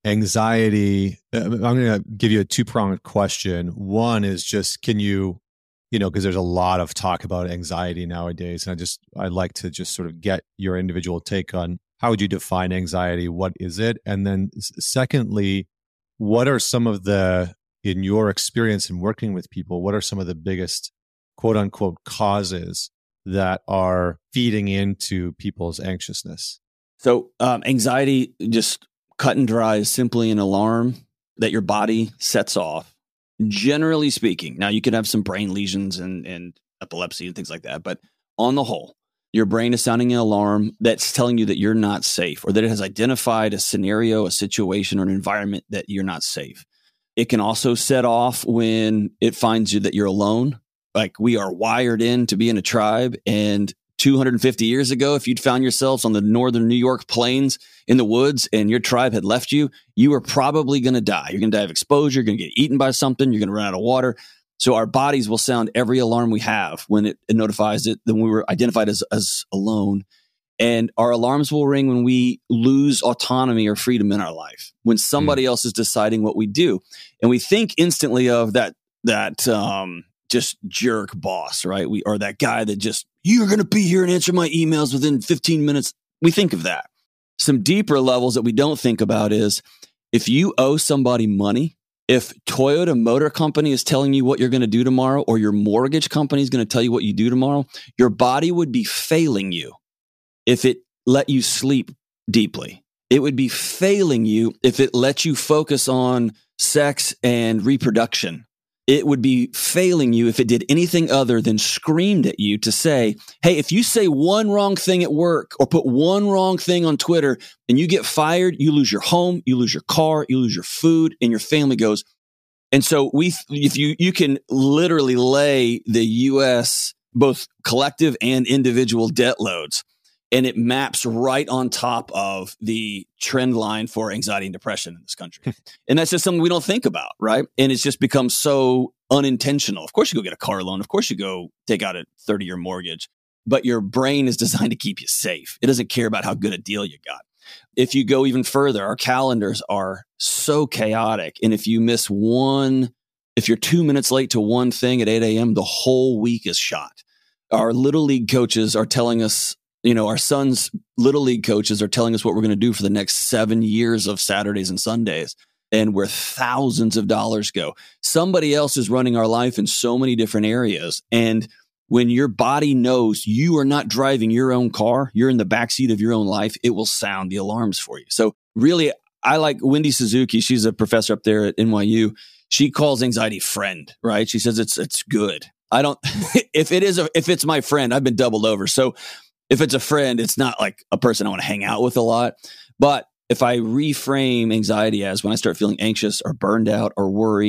anxiety, I'm going to give you a two-pronged question. One is just, can you, you know, because there's a lot of talk about anxiety nowadays. And I just, I'd like to just sort of get your individual take on, how would you define anxiety? What is it? And then secondly, what are some of the, in your experience in working with people, what are some of the biggest quote unquote causes that are feeding into people's anxiousness? So um, anxiety, just cut and dry, is simply an alarm that your body sets off, generally speaking. Now, you could have some brain lesions and, and epilepsy and things like that, but on the whole, your brain is sounding an alarm that's telling you that you're not safe, or that it has identified a scenario, a situation, or an environment that you're not safe. It can also set off when it finds you that you're alone. Like, we are wired in to be in a tribe. And two hundred fifty years ago, if you'd found yourselves on the northern New York plains in the woods and your tribe had left you, you were probably going to die. You're going to die of exposure. You're going to get eaten by something. You're going to run out of water. So our bodies will sound every alarm we have when it, it notifies it that we were identified as, as alone. And our alarms will ring when we lose autonomy or freedom in our life, when somebody mm. else is deciding what we do. And we think instantly of that, that um, just jerk boss, right? We or that guy that just, you're going to be here and answer my emails within fifteen minutes. We think of that. Some deeper levels that we don't think about is, if you owe somebody money, if Toyota Motor Company is telling you what you're going to do tomorrow, or your mortgage company is going to tell you what you do tomorrow, your body would be failing you if it let you sleep deeply. It would be failing you if it let you focus on sex and reproduction. It would be failing you if it did anything other than screamed at you to say, hey, if you say one wrong thing at work or put one wrong thing on Twitter and you get fired, you lose your home, you lose your car, you lose your food, and your family goes. And so we, if you, you can literally lay the U S, both collective and individual debt loads, and it maps right on top of the trend line for anxiety and depression in this country. And that's just something we don't think about, right? And it's just become so unintentional. Of course, you go get a car loan. Of course, you go take out a thirty-year mortgage. But your brain is designed to keep you safe. It doesn't care about how good a deal you got. If you go even further, our calendars are so chaotic. And if you miss one, if you're two minutes late to one thing at eight a.m., the whole week is shot. Our Little League coaches are telling us, you know, our son's Little League coaches are telling us what we're going to do for the next seven years of Saturdays and Sundays, and where thousands of dollars go. Somebody else is running our life in so many different areas. And when your body knows you are not driving your own car, you're in the backseat of your own life, it will sound the alarms for you. So really, I like Wendy Suzuki. She's a professor up there at N Y U. She calls anxiety friend, right? She says it's it's good. I don't, if it is, a, if it's my friend, I've been doubled over. So if it's a friend, it's not like a person I want to hang out with a lot. But if I reframe anxiety as when I start feeling anxious or burned out or worry,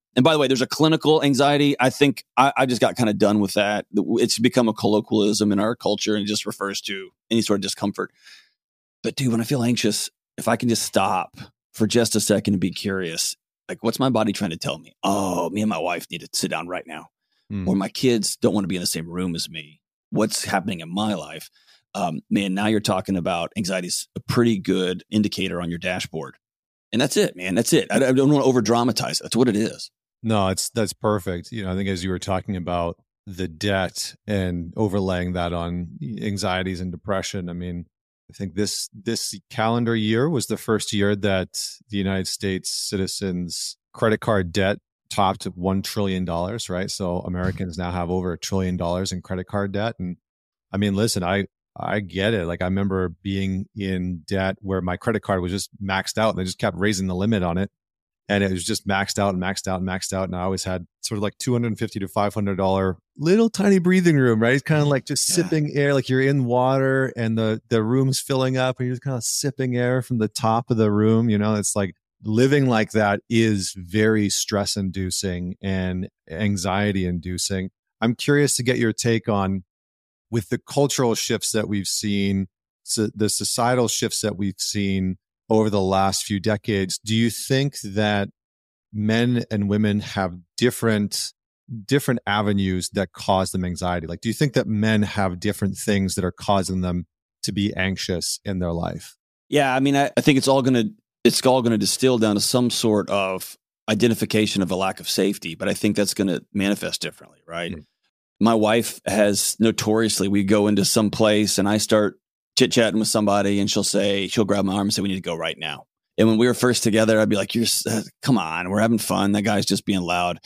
And by the way, there's a clinical anxiety. I think I, I just got kind of done with that. It's become a colloquialism in our culture and it just refers to any sort of discomfort. But dude, when I feel anxious, if I can just stop for just a second and be curious, like what's my body trying to tell me? Oh, me and my wife need to sit down right now. Mm. Or my kids don't want to be in the same room as me. What's happening in my life? Um, man, now you're talking about anxiety is a pretty good indicator on your dashboard. And that's it, man. That's it. I, I don't want to over dramatize it. That's what it is. No, it's that's perfect. You know, I think as you were talking about the debt and overlaying that on anxieties and depression, I mean, I think this this calendar year was the first year that the United States citizens' credit card debt topped one trillion dollars, right? So Americans now have over a trillion dollars in credit card debt. And I mean, listen, I I get it. Like I remember being in debt where my credit card was just maxed out and they just kept raising the limit on it. And it was just maxed out and maxed out and maxed out. And I always had sort of like two hundred fifty to five hundred dollars little tiny breathing room, right? It's kind of like just yeah. sipping air, like you're in water and the, the room's filling up and you're just kind of sipping air from the top of the room. You know, it's like living like that is very stress inducing and anxiety inducing. I'm curious to get your take on, with the cultural shifts that we've seen, so the societal shifts that we've seen over the last few decades, do you think that men and women have different different avenues that cause them anxiety? Like, do you think that men have different things that are causing them to be anxious in their life? Yeah, I mean, I, I think it's all gonna it's all gonna distill down to some sort of identification of a lack of safety, but I think that's gonna manifest differently, right? Mm-hmm. My wife has notoriously, we go into some place and I start chit chatting with somebody and she'll say, she'll grab my arm and say, we need to go right now. And when we were first together, I'd be like, you're, uh, come on, we're having fun. That guy's just being loud.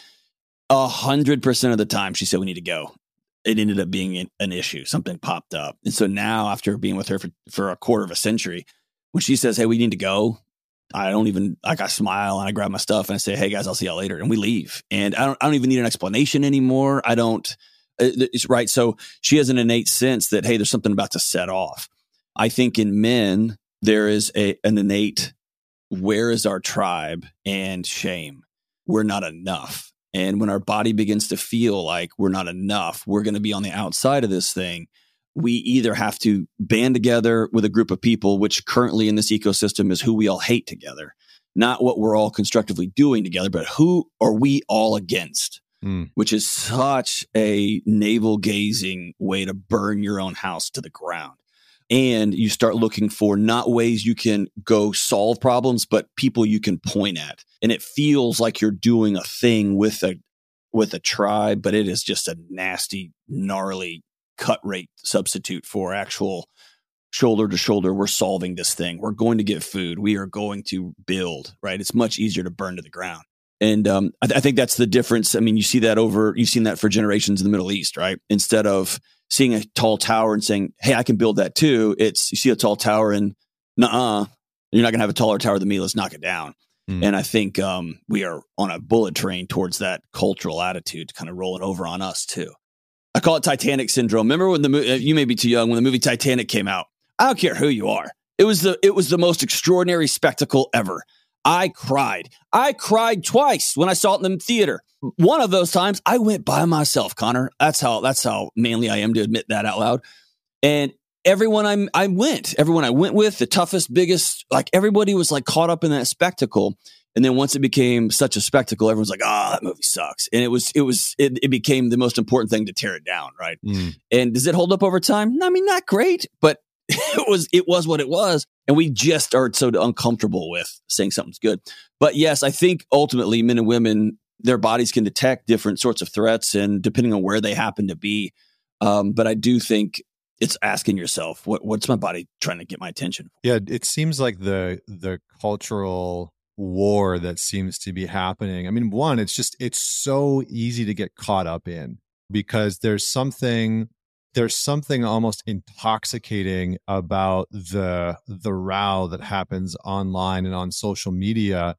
A hundred percent of the time she said, we need to go. It ended up being an issue. Something popped up. And so now after being with her for, for a quarter of a century, when she says, hey, we need to go, I don't even, like I smile and I grab my stuff and I say, hey guys, I'll see y'all later. And we leave. And I don't, I don't even need an explanation anymore. I don't, it's right. So she has an innate sense that, hey, there's something about to set off. I think in men, there is a, an innate, where is our tribe and shame? We're not enough. And when our body begins to feel like we're not enough, we're going to be on the outside of this thing. We either have to band together with a group of people, which currently in this ecosystem is who we all hate together, not what we're all constructively doing together, but who are we all against? Mm. Which is such a navel gazing way to burn your own house to the ground. And you start looking for not ways you can go solve problems, but people you can point at. And it feels like you're doing a thing with a with a tribe, but it is just a nasty, gnarly cut rate substitute for actual shoulder to shoulder. We're solving this thing. We're going to get food. We are going to build, right? It's much easier to burn to the ground. And um, I, th- I think that's the difference. I mean, you see that over, you've seen that for generations in the Middle East, right? Instead of seeing a tall tower and saying, hey, I can build that too. It's, you see a tall tower and nuh-uh, you're not going to have a taller tower than me. Let's knock it down. Mm. And I think um, we are on a bullet train towards that cultural attitude kind of rolling over on us too. I call it Titanic syndrome. Remember when the movie, you may be too young, when the movie Titanic came out? I don't care who you are. It was the, it was the most extraordinary spectacle ever. I cried. I cried twice when I saw it in the theater. One of those times I went by myself, Connor. That's how, that's how manly I am to admit that out loud. And everyone I'm, I went, everyone I went with, the toughest, biggest, like everybody was like caught up in that spectacle. And then once it became such a spectacle, everyone's like, oh, that movie sucks. And it was, it was, it, it became the most important thing to tear it down. Right. Mm. And does it hold up over time? I mean, not great, but it was, it was what it was. And we just are so uncomfortable with saying something's good. But yes, I think ultimately men and women, their bodies can detect different sorts of threats and depending on where they happen to be. Um, but I do think it's asking yourself, what, what's my body trying to get my attention? Yeah, it seems like the the cultural war that seems to be happening. I mean, one, it's just, it's so easy to get caught up in because there's something... There's something almost intoxicating about the the row that happens online and on social media.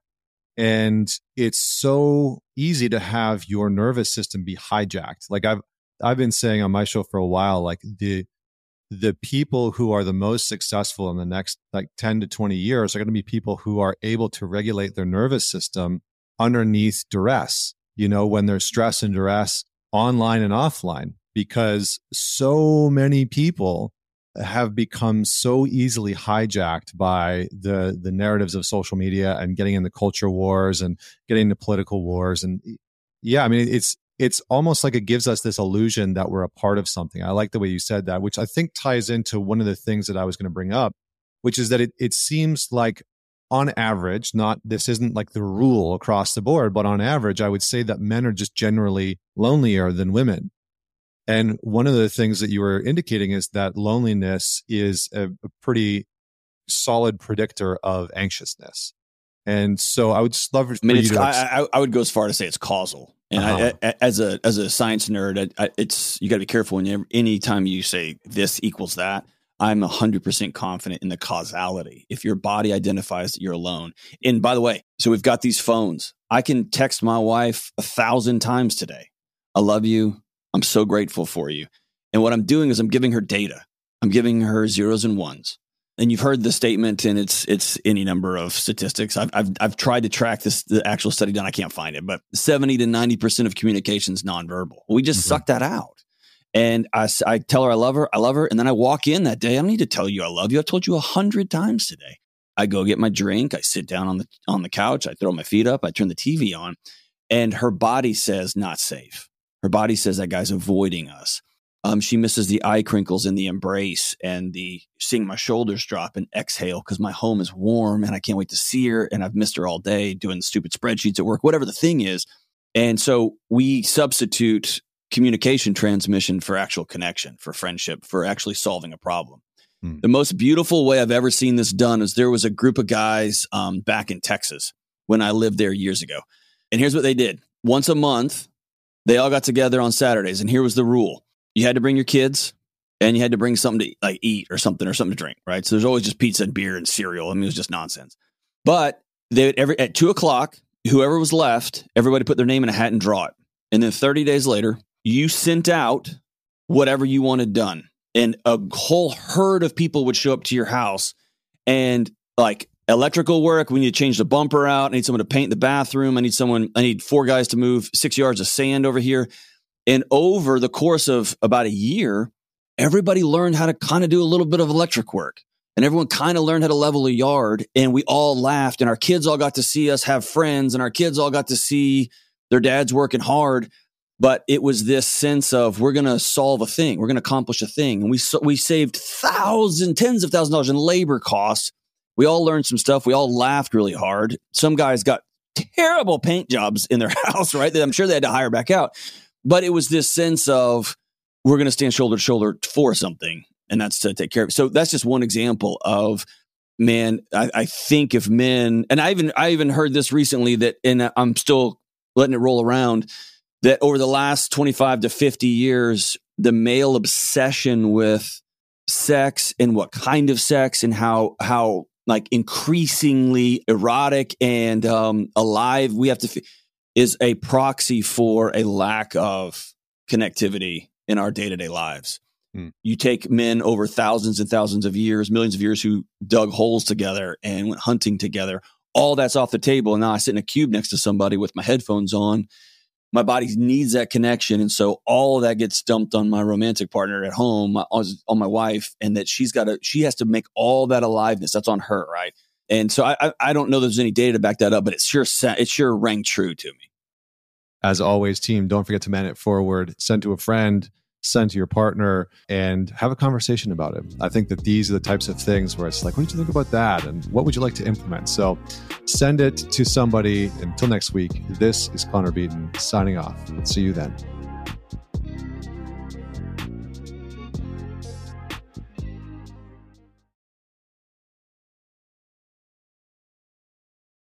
And it's so easy to have your nervous system be hijacked. Like I've I've been saying on my show for a while, like the the people who are the most successful in the next like ten to twenty years are going to be people who are able to regulate their nervous system underneath duress. you know, when there's stress and duress online and offline, because so many people have become so easily hijacked by the the narratives of social media and getting into culture wars and getting into political wars. And yeah, I mean, it's it's almost like it gives us this illusion that we're a part of something. I like the way you said that, which I think ties into one of the things that I was going to bring up, which is that it it seems like on average, not this isn't like the rule across the board, but on average, I would say that men are just generally lonelier than women. And one of the things that you were indicating is that loneliness is a, a pretty solid predictor of anxiousness. And so I would just love for I mean, you it's, to... I, I would go as far to say it's causal. And uh-huh. I, I, as a as a science nerd, I, I, it's you got to be careful when you, anytime you say this equals that. I'm one hundred percent confident in the causality. If your body identifies that you're alone. And by the way, so we've got these phones. I can text my wife a thousand times today. I love you. I'm so grateful for you. And what I'm doing is I'm giving her data. I'm giving her zeros and ones. And you've heard the statement, and it's it's any number of statistics. I've I've, I've tried to track this, the actual study done. I can't find it, but seventy to ninety percent of communication is nonverbal. We just mm-hmm. suck that out. And I, I tell her I love her, I love her. And then I walk in that day. I don't need to tell you I love you. I told you a hundred times today. I go get my drink. I sit down on the on the couch. I throw my feet up. I turn the T V on. And her body says not safe. Her body says that guy's avoiding us. Um, she misses the eye crinkles and the embrace and the seeing my shoulders drop and exhale because my home is warm and I can't wait to see her. And I've missed her all day doing stupid spreadsheets at work, whatever the thing is. And so we substitute communication transmission for actual connection, for friendship, for actually solving a problem. Hmm. The most beautiful way I've ever seen this done is there was a group of guys um, back in Texas when I lived there years ago. And here's what they did. Once a month, they all got together on Saturdays. And here was the rule. You had to bring your kids and you had to bring something to like eat or something or something to drink, right? So there's always just pizza and beer and cereal. I mean, it was just nonsense. But they would every at two o'clock, whoever was left, everybody put their name in a hat and draw it. And then thirty days later, you sent out whatever you wanted done. And a whole herd of people would show up to your house and like electrical work. We need to change the bumper out. I need someone to paint the bathroom. I need someone, I need four guys to move six yards of sand over here. And over the course of about a year, everybody learned how to kind of do a little bit of electric work. And everyone kind of learned how to level a yard. And we all laughed. And our kids all got to see us have friends. And our kids all got to see their dads working hard. But it was this sense of we're going to solve a thing. We're going to accomplish a thing. And we we saved thousands, tens of thousands of dollars in labor costs. We all learned some stuff. We all laughed really hard. Some guys got terrible paint jobs in their house, right? That I'm sure they had to hire back out. But it was this sense of we're going to stand shoulder to shoulder for something. And that's to take care of it. So that's just one example of, man, I, I think if men, and I even, I even heard this recently that, and I'm still letting it roll around, that over the last twenty-five to fifty years, the male obsession with sex and what kind of sex and how, how like increasingly erotic and um, alive we have to f- is a proxy for a lack of connectivity in our day-to-day lives. Hmm. You take men over thousands and thousands of years, millions of years who dug holes together and went hunting together. All that's off the table. And now I sit in a cube next to somebody with my headphones on. My body needs that connection. And so all of that gets dumped on my romantic partner at home, on, on my wife, and that she's got to, she has to make all that aliveness. That's on her, right? And so I, I don't know there's any data to back that up, but it sure, it sure rang true to me. As always, team, don't forget to man it forward, send to a friend, send to your partner, and have a conversation about it. I think that these are the types of things where it's like, what did you think about that? And what would you like to implement? So send it to somebody. Until next week, this is Connor Beaton signing off. See you then.